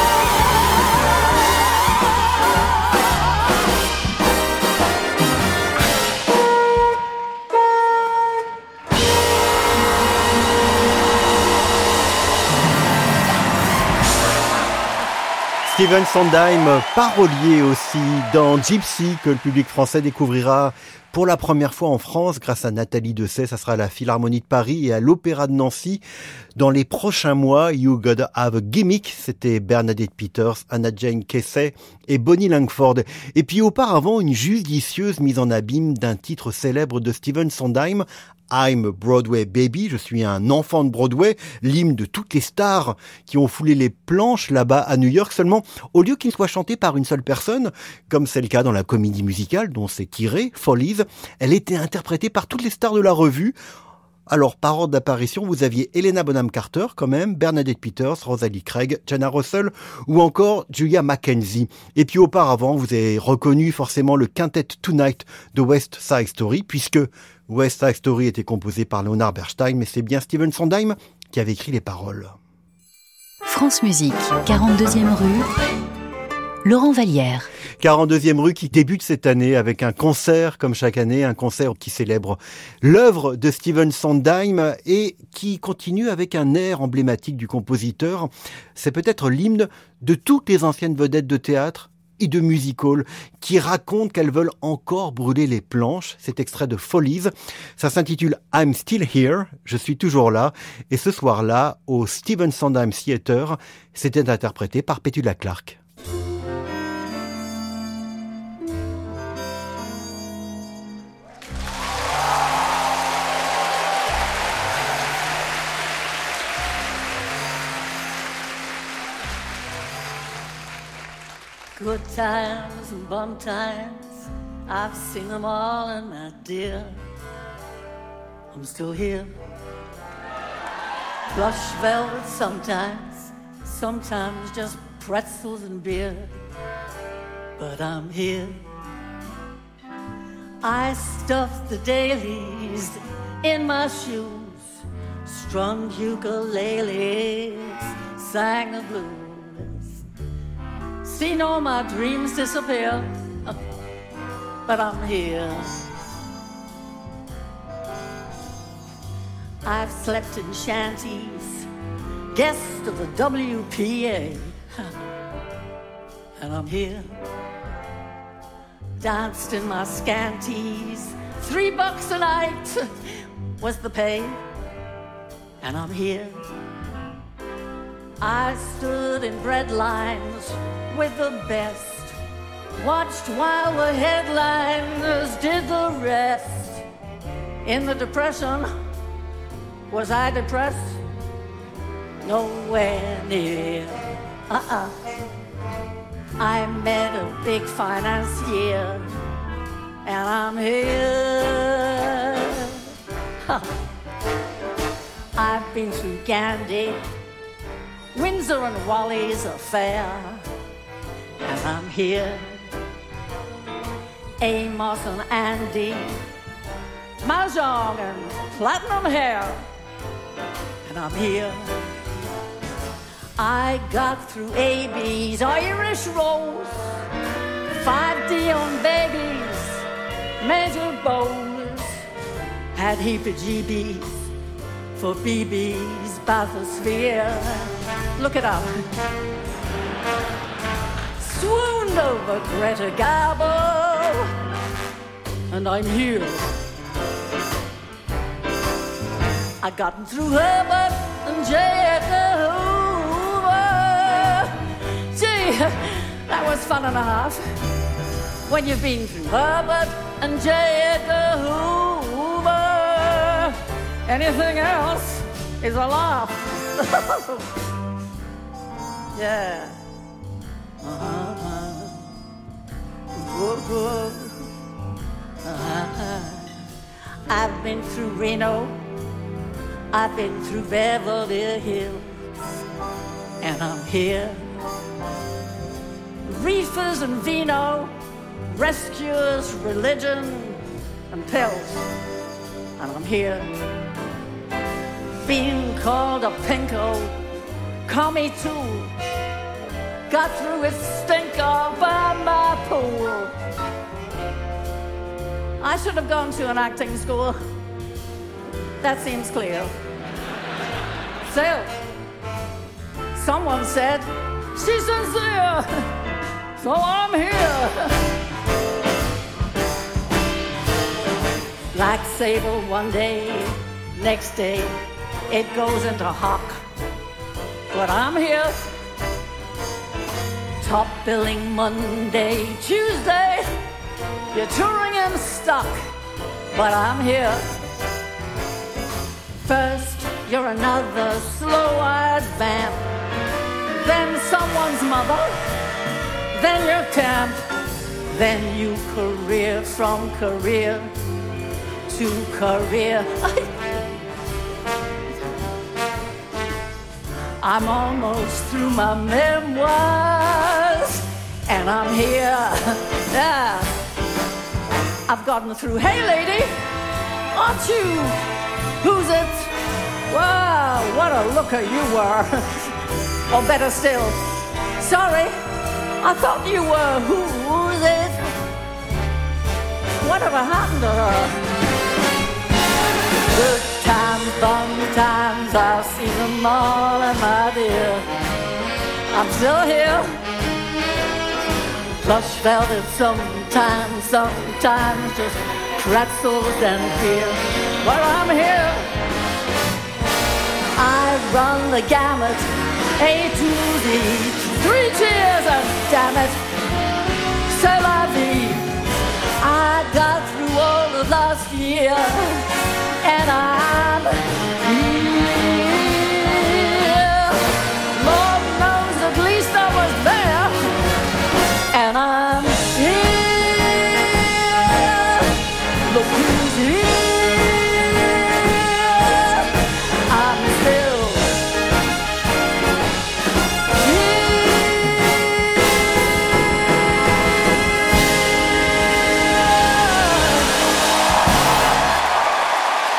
Stephen Sondheim, parolier aussi dans Gypsy, que le public français découvrira pour la première fois en France grâce à Nathalie Dessay. Ça sera à la Philharmonie de Paris et à l'Opéra de Nancy dans les prochains mois. You Gotta Have a Gimmick, c'était Bernadette Peters, Anna Jane Casey et Bonnie Langford. Et puis auparavant, une judicieuse mise en abîme d'un titre célèbre de Stephen Sondheim, I'm a Broadway Baby, je suis un enfant de Broadway, l'hymne de toutes les stars qui ont foulé les planches là-bas à New York. Seulement, au lieu qu'il soit chanté par une seule personne, comme c'est le cas dans la comédie musicale dont c'est tiré, Follies, elle était interprétée par toutes les stars de la revue. Alors, par ordre d'apparition, vous aviez Helena Bonham Carter quand même, Bernadette Peters, Rosalie Craig, Jana Russell ou encore Julia McKenzie. Et puis auparavant, vous avez reconnu forcément le quintet Tonight de West Side Story, puisque West Side Story était composé par Leonard Bernstein, mais c'est bien Stephen Sondheim qui avait écrit les paroles. France Musique, quarante-deuxième rue, Laurent Vallière. quarante-deuxième rue qui débute cette année avec un concert, comme chaque année, un concert qui célèbre l'œuvre de Stephen Sondheim et qui continue avec un air emblématique du compositeur. C'est peut-être l'hymne de toutes les anciennes vedettes de théâtre et de music-hall qui racontent qu'elles veulent encore brûler les planches. Cet extrait de Follies, ça s'intitule I'm Still Here, je suis toujours là. Et ce soir-là, au Stephen Sondheim Theater, c'était interprété par Petula Clark. Good times and bum times, I've seen them all, and my dear, I'm still here. Plush velvet sometimes, sometimes just pretzels and beer, but I'm here. I stuffed the dailies in my shoes, strummed ukuleles, sang the blues. Seen all my dreams disappear, but I'm here. I've slept in shanties, guest of the W P A. And I'm here, danced in my scanties. Three bucks a night was the pay. And I'm here, I stood in bread lines with the best, watched while the headliners did the rest. In the Depression, was I depressed? Nowhere near. Uh-uh. I met a big financier, and I'm here. Huh. I've been through Gandhi, Windsor and Wally's affair, and I'm here. Amos and Andy, Mahjong and platinum hair, and I'm here. I got through A B's Irish Rose, five D on babies, Major Bowls, had heap of G B's for B B's bathysphere. Look it up. Swooned over Greta Garbo, and I'm here. I gotten through Herbert and J. Edgar Hoover. Gee, that was fun and a half. When you've been through Herbert and J. Edgar Hoover, anything else is a laugh. Yeah. Uh-huh. Whoa, whoa. Uh-huh. I've been through Reno, I've been through Beverly Hills, and I'm here. Reefers and vino, rescuers, religion, and pills, and I'm here. Being called a pinko, call me too. Got through with stinker by my pool. I should have gone to an acting school. That seems clear. So, someone said, she's sincere, so I'm here. Black Sable one day, next day, it goes into hock. But I'm here. Top billing Monday, Tuesday, you're touring in stock, but I'm here. First, you're another slow-eyed vamp, then someone's mother, then your camp, then you career from career to career. I'm almost through my memoirs, and I'm here. Yeah. I've gotten through. Hey, lady, aren't you? Who's it? Wow, what a looker you were. Or better still, sorry, I thought you were. Who's it? Whatever happened to her? Good times, fun times, I've seen them all, and my dear, I'm still here. Plush velvet sometimes, sometimes just pretzels and beer. But I'm here. I run the gamut, A to Z, three cheers and damn it, c'est la vie. I got through all of last year, and I'm here. Lord knows at least I was there, and I'm here. Look who's here. I'm still here.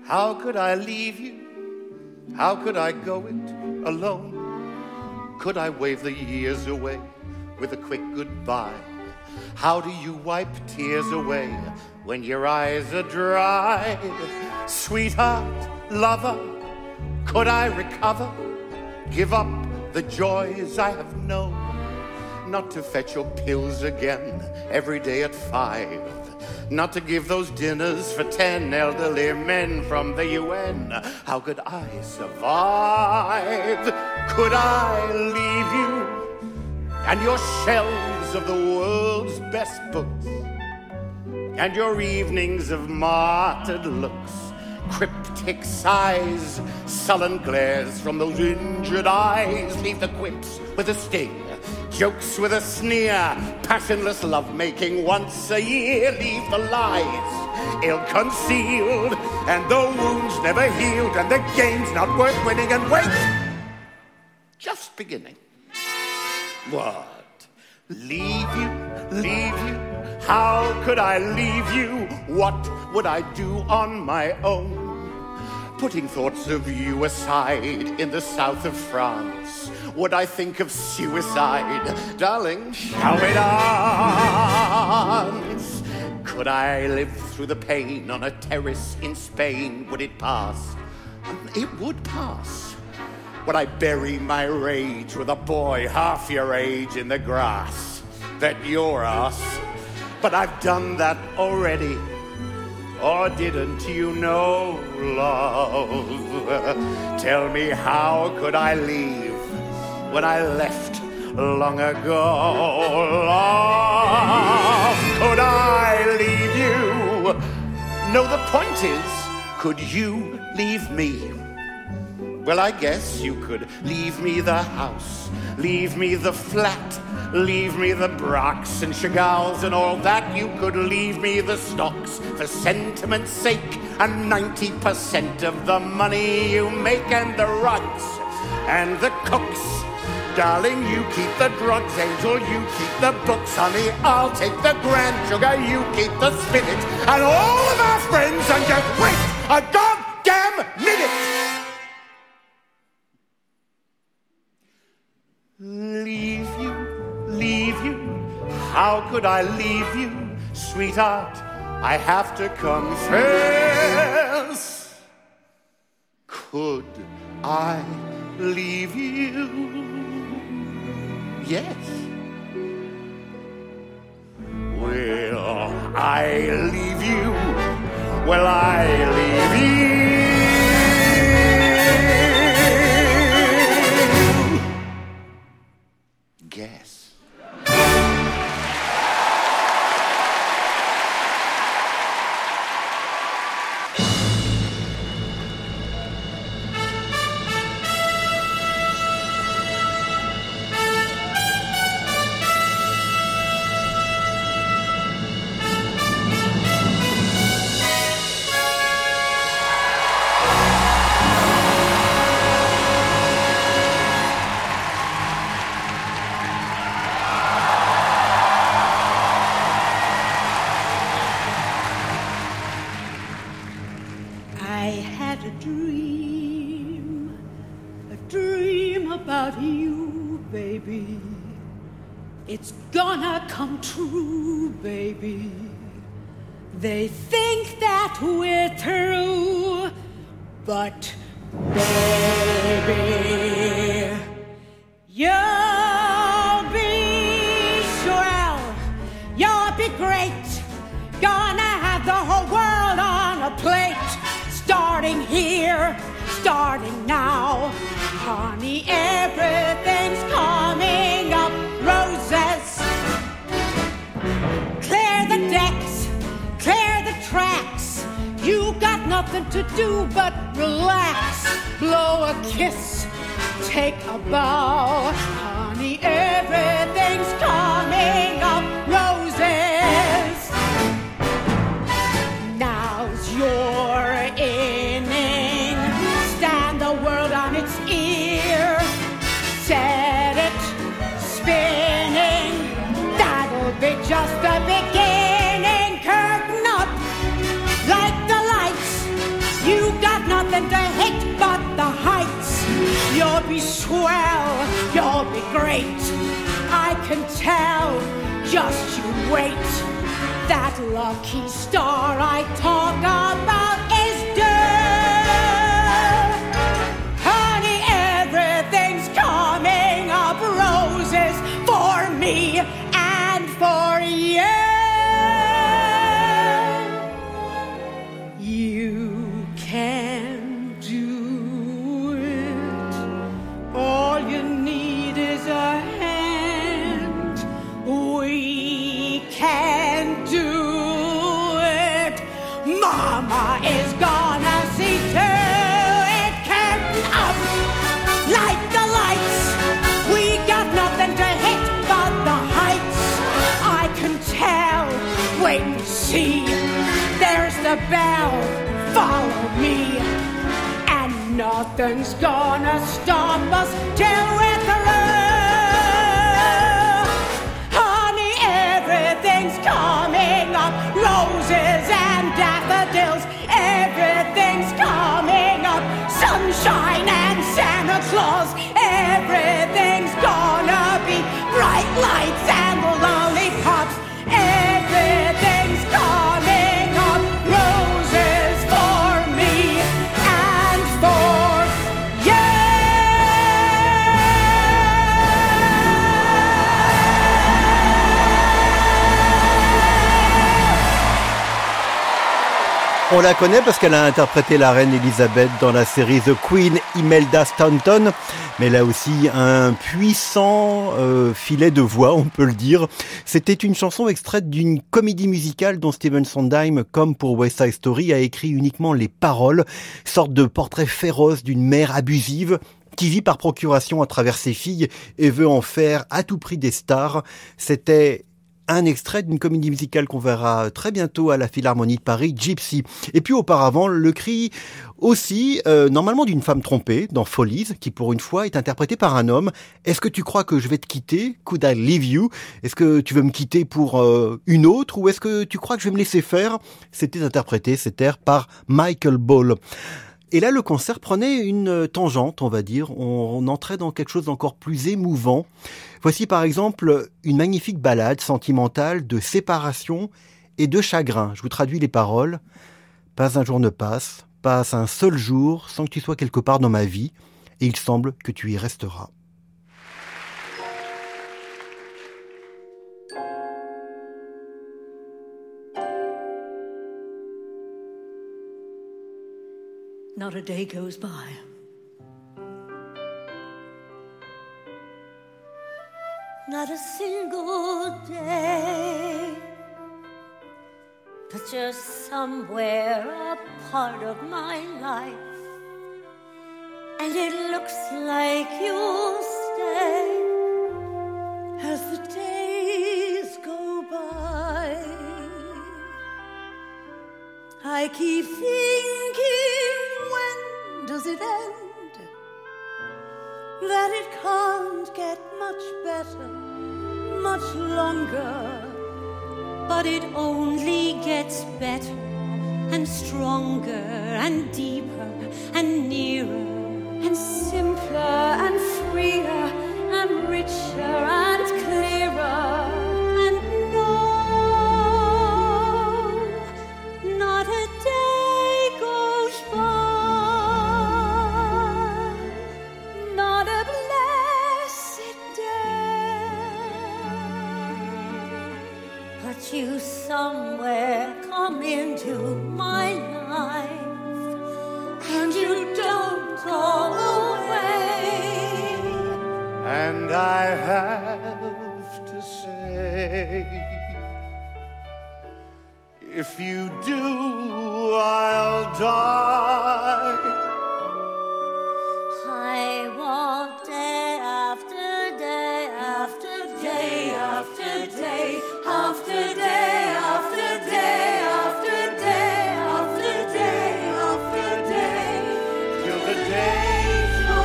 How could I leave you? How could I go it alone? Could I wave the years away with a quick goodbye? How do you wipe tears away when your eyes are dry? Sweetheart, lover, could I recover? Give up the joys I have known? Not to fetch your pills again every day at five. Not to give those dinners for ten elderly men from the U N. How could I survive? Could I leave you and your shelves of the world's best books, and your evenings of martyred looks, cryptic sighs, sullen glares from those injured eyes? Leave the quips with a sting, jokes with a sneer, passionless lovemaking once a year. Leave the lies, ill-concealed, and the wounds never healed, and the game's not worth winning. And wait, just beginning. What? Leave you, leave you? How could I leave you? What would I do on my own? Putting thoughts of you aside in the south of France, would I think of suicide? Darling, shall we dance? Could I live through the pain on a terrace in Spain? Would it pass? It would pass. Would I bury my rage with a boy half your age in the grass? Bet your ass. But I've done that already. Or didn't you know, love? Tell me, how could I leave when I left long ago? Love, could I leave you? No, the point is, could you leave me? Well, I guess you could leave me the house, leave me the flat, leave me the Brockes and Chagalls and all that. You could leave me the stocks for sentiment's sake, and ninety percent of the money you make, and the rugs and the cooks. Darling, you keep the drugs, angel, you keep the books. Honey, I'll take the grand sugar, you keep the spinach, and all of our friends, and just wait a goddamn minute. Leave you, leave you, how could I leave you? Sweetheart, I have to confess. Could I leave you? Yes. Will I leave you? Will I leave you? Guess. It's gonna come true, baby. They think that we're through, but baby, you'll be swell, you'll be great, gonna have the whole world on a plate. Starting here, starting now, honey, everything's coming up roses. Clear the decks, clear the tracks. You got nothing to do but relax. Blow a kiss, take a bow, honey, everything's coming up roses. Now's your inning, stand the world on its ear, set it spinning, that'll be just the beginning. Curtain up like the lights, you got You'll be swell, you'll be great. I can tell, just you wait. That lucky star I talk about is due. Honey, everything's coming up roses for me and for you. You can do it. All you need is a hand. We can do it. Mama is gonna see to it. Can up, light the lights. We got nothing to hit but the heights. I can tell, wait and see. There's the bell, follow me. And nothing's gonna stop us till we're through. Honey, everything's coming up. Roses and daffodils, everything's coming up. Sunshine and Santa Claus, everything's gonna be bright lights and lollipops. Everything's coming up. Roses for me and for you. On la connaît parce qu'elle a interprété la reine Elisabeth dans la série The Queen, Imelda Staunton, mais elle a aussi un puissant euh, filet de voix, on peut le dire. C'était une chanson extraite d'une comédie musicale dont Stephen Sondheim, comme pour West Side Story, a écrit uniquement les paroles, sorte de portrait féroce d'une mère abusive qui vit par procuration à travers ses filles et veut en faire à tout prix des stars. C'était un extrait d'une comédie musicale qu'on verra très bientôt à la Philharmonie de Paris, Gypsy. Et puis auparavant, le cri aussi, euh, normalement d'une femme trompée, dans Follies, qui pour une fois est interprété par un homme. Est-ce que tu crois que je vais te quitter? Could I leave you? Est-ce que tu veux me quitter pour euh, une autre? Ou est-ce que tu crois que je vais me laisser faire? C'était interprété, cet air, par Michael Ball. Et là, le concert prenait une tangente, on va dire. On, on entrait dans quelque chose d'encore plus émouvant. Voici par exemple une magnifique ballade sentimentale de séparation et de chagrin. Je vous traduis les paroles. Pas un jour ne passe, passe un seul jour sans que tu sois quelque part dans ma vie, et il semble que tu y resteras. Not a day goes by. Not a single day. But you're somewhere a part of my life. And it looks like you'll stay as the days go by. I keep thinking, when does it end? That it can't get much better, much longer. But it only gets better and stronger and deeper and nearer and simpler and freer and richer and clearer. And no, not a day goes by, not a blessed day, but you somewhere come into my life, and you don't go away. And I have to say, if you do, I'll die. I want day after day after day after day after day after day after day after day after day till the days go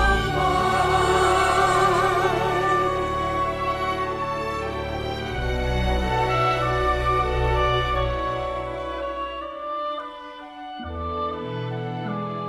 by.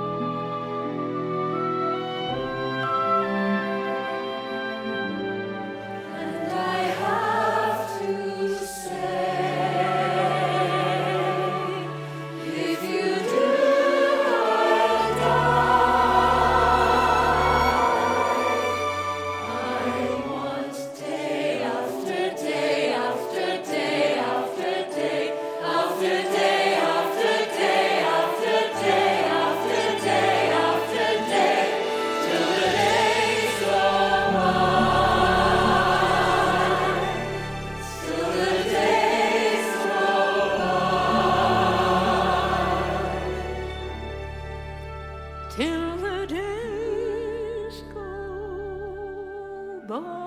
goodbye.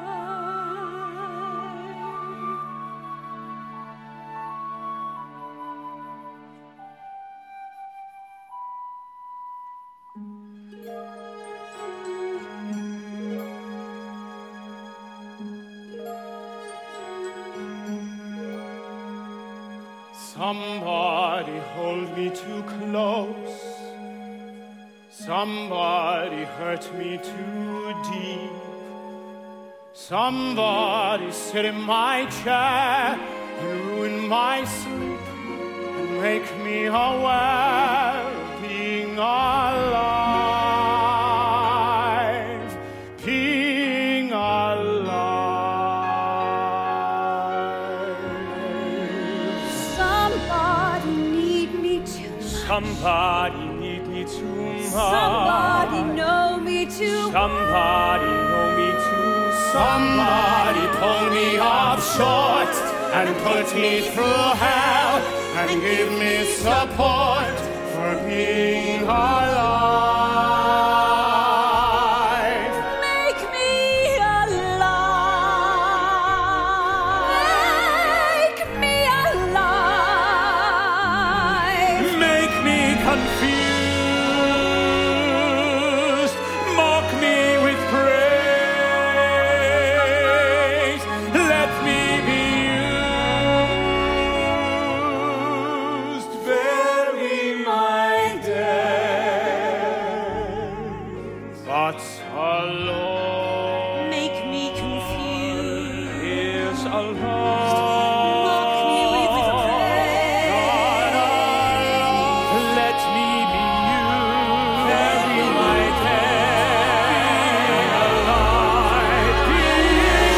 Somebody hold me too close. Somebody hurt me too deep. Somebody sit in my chair and ruin my sleep and make me aware of being alive, being alive. Somebody need me too much. Somebody need me too much. Somebody know me too Somebody know me too. Somebody pull me off short and put me through hell and give me support for being alive. Make me alive. Make me alive. Make me confused. Mock me with praise. Let me be used. Bury my dead. But alone. Make me confused. Is alone. Mock me with praise. Let me be you. Bury my dead. Alive. Being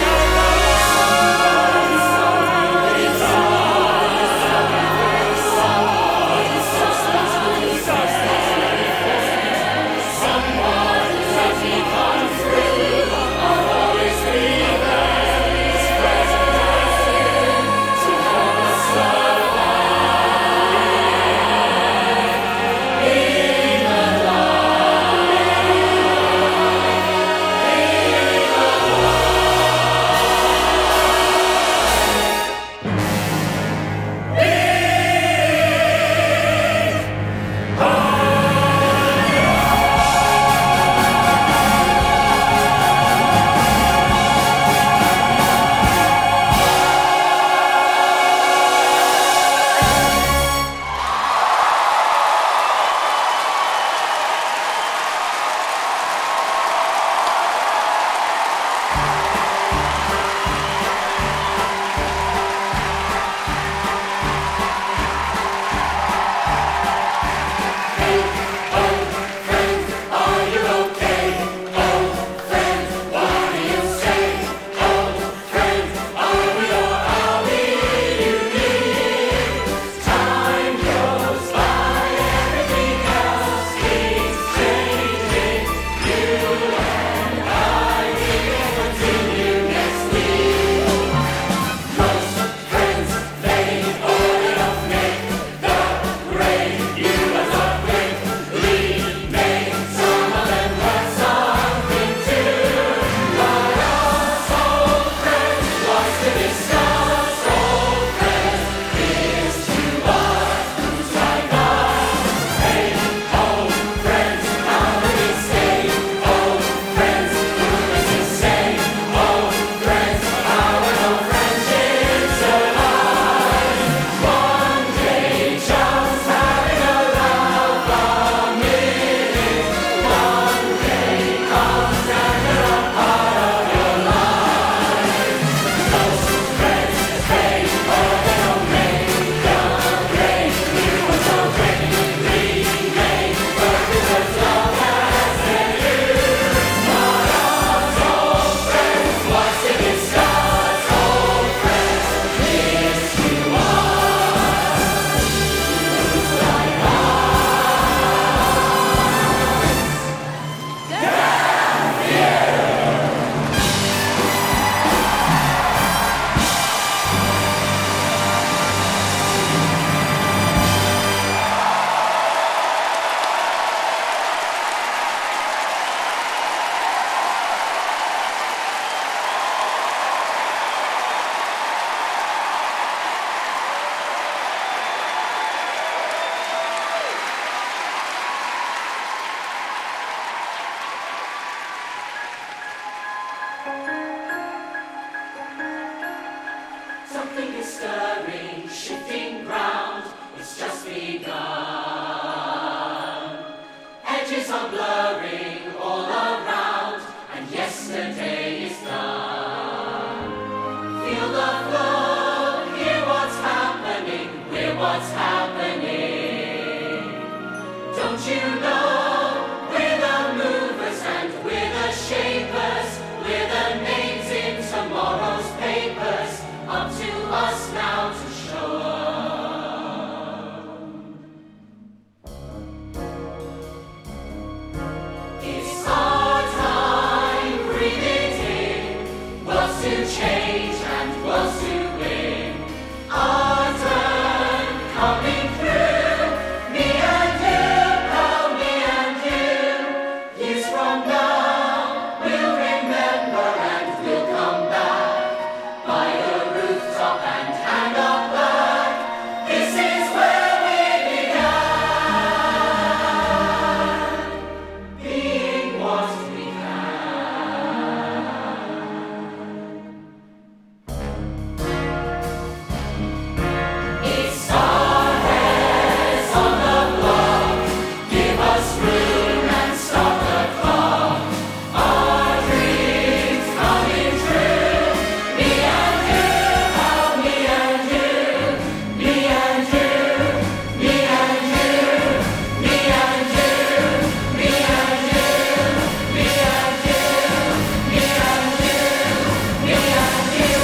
alive. Nothing is stirring, shifting ground. It's just begun. Edges are blurring all around, and yesterday is done. Feel the flow, hear what's happening, hear what's happening. Don't you know we're the movers and we're the shapers, we're the names in tomorrow's papers, up to us now to show up. It's our time, breathe it in, worlds to change and worlds to win. Our turn coming through, me and you, pal, me and you. Years from now, we'll remember and we'll come back by a rooftop and hang a flag. This is where we began, being what we can. It's our heads on the block, give us room and stop the clock. Our dreams coming true, me and you, how me and you, me and you, me and you, me and you, me and you, me and you, me and you, me and you.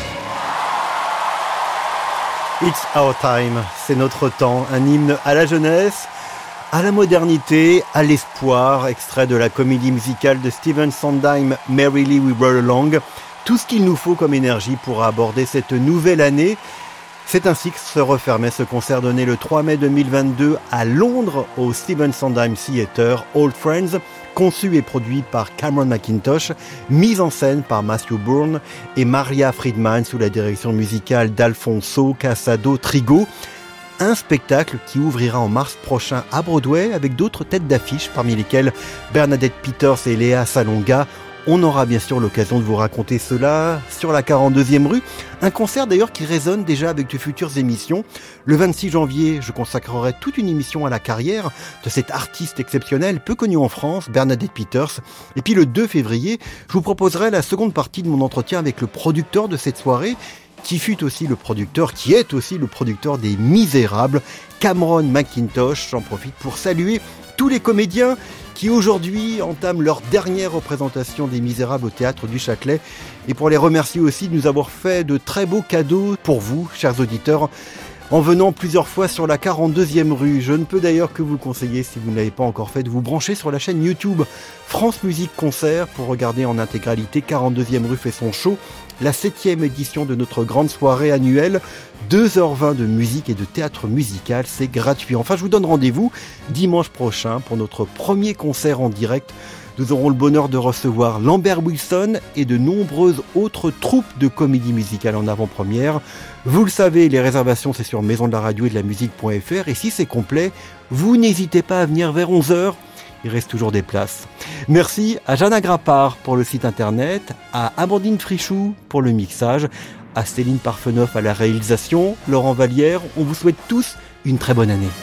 It's our time, c'est notre temps, un hymne à la jeunesse, à la modernité, à l'espoir, extrait de la comédie musicale de Stephen Sondheim, Merrily We Roll Along. Tout ce qu'il nous faut comme énergie pour aborder cette nouvelle année. C'est ainsi que se refermait ce concert donné le trois mai deux mille vingt-deux à Londres au Stephen Sondheim Theatre, Old Friends, conçu et produit par Cameron Mackintosh, mise en scène par Matthew Bourne et Maria Friedman sous la direction musicale d'Alfonso Casado Trigo. Un spectacle qui ouvrira en mars prochain à Broadway avec d'autres têtes d'affiche, parmi lesquelles Bernadette Peters et Léa Salonga. On aura bien sûr l'occasion de vous raconter cela sur la quarante-deuxième rue. Un concert d'ailleurs qui résonne déjà avec de futures émissions. Le vingt-six janvier, je consacrerai toute une émission à la carrière de cette artiste exceptionnelle, peu connue en France, Bernadette Peters. Et puis le deux février, je vous proposerai la seconde partie de mon entretien avec le producteur de cette soirée, qui fut aussi le producteur, qui est aussi le producteur des Misérables, Cameron Mackintosh. J'en profite pour saluer tous les comédiens qui aujourd'hui entament leur dernière représentation des Misérables au Théâtre du Châtelet, et pour les remercier aussi de nous avoir fait de très beaux cadeaux pour vous, chers auditeurs, en venant plusieurs fois sur la quarante-deuxième rue. Je ne peux d'ailleurs que vous conseiller, si vous ne l'avez pas encore fait, de vous brancher sur la chaîne YouTube France Musique Concert pour regarder en intégralité quarante-deuxième rue fait son show, la septième édition de notre grande soirée annuelle, deux heures vingt de musique et de théâtre musical, c'est gratuit. Enfin, je vous donne rendez-vous dimanche prochain pour notre premier concert en direct. Nous aurons le bonheur de recevoir Lambert Wilson et de nombreuses autres troupes de comédie musicale en avant-première. Vous le savez, les réservations c'est sur maison de la radio et de la musique.fr, et si c'est complet, vous n'hésitez pas à venir vers onze heures. Il reste toujours des places. Merci à Jeanne Agrapard pour le site internet, à Amandine Frichou pour le mixage, à Céline Parfenoff à la réalisation, Laurent Vallière. On vous souhaite tous une très bonne année.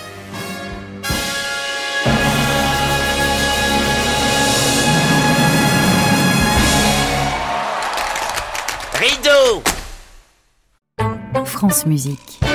France Musique.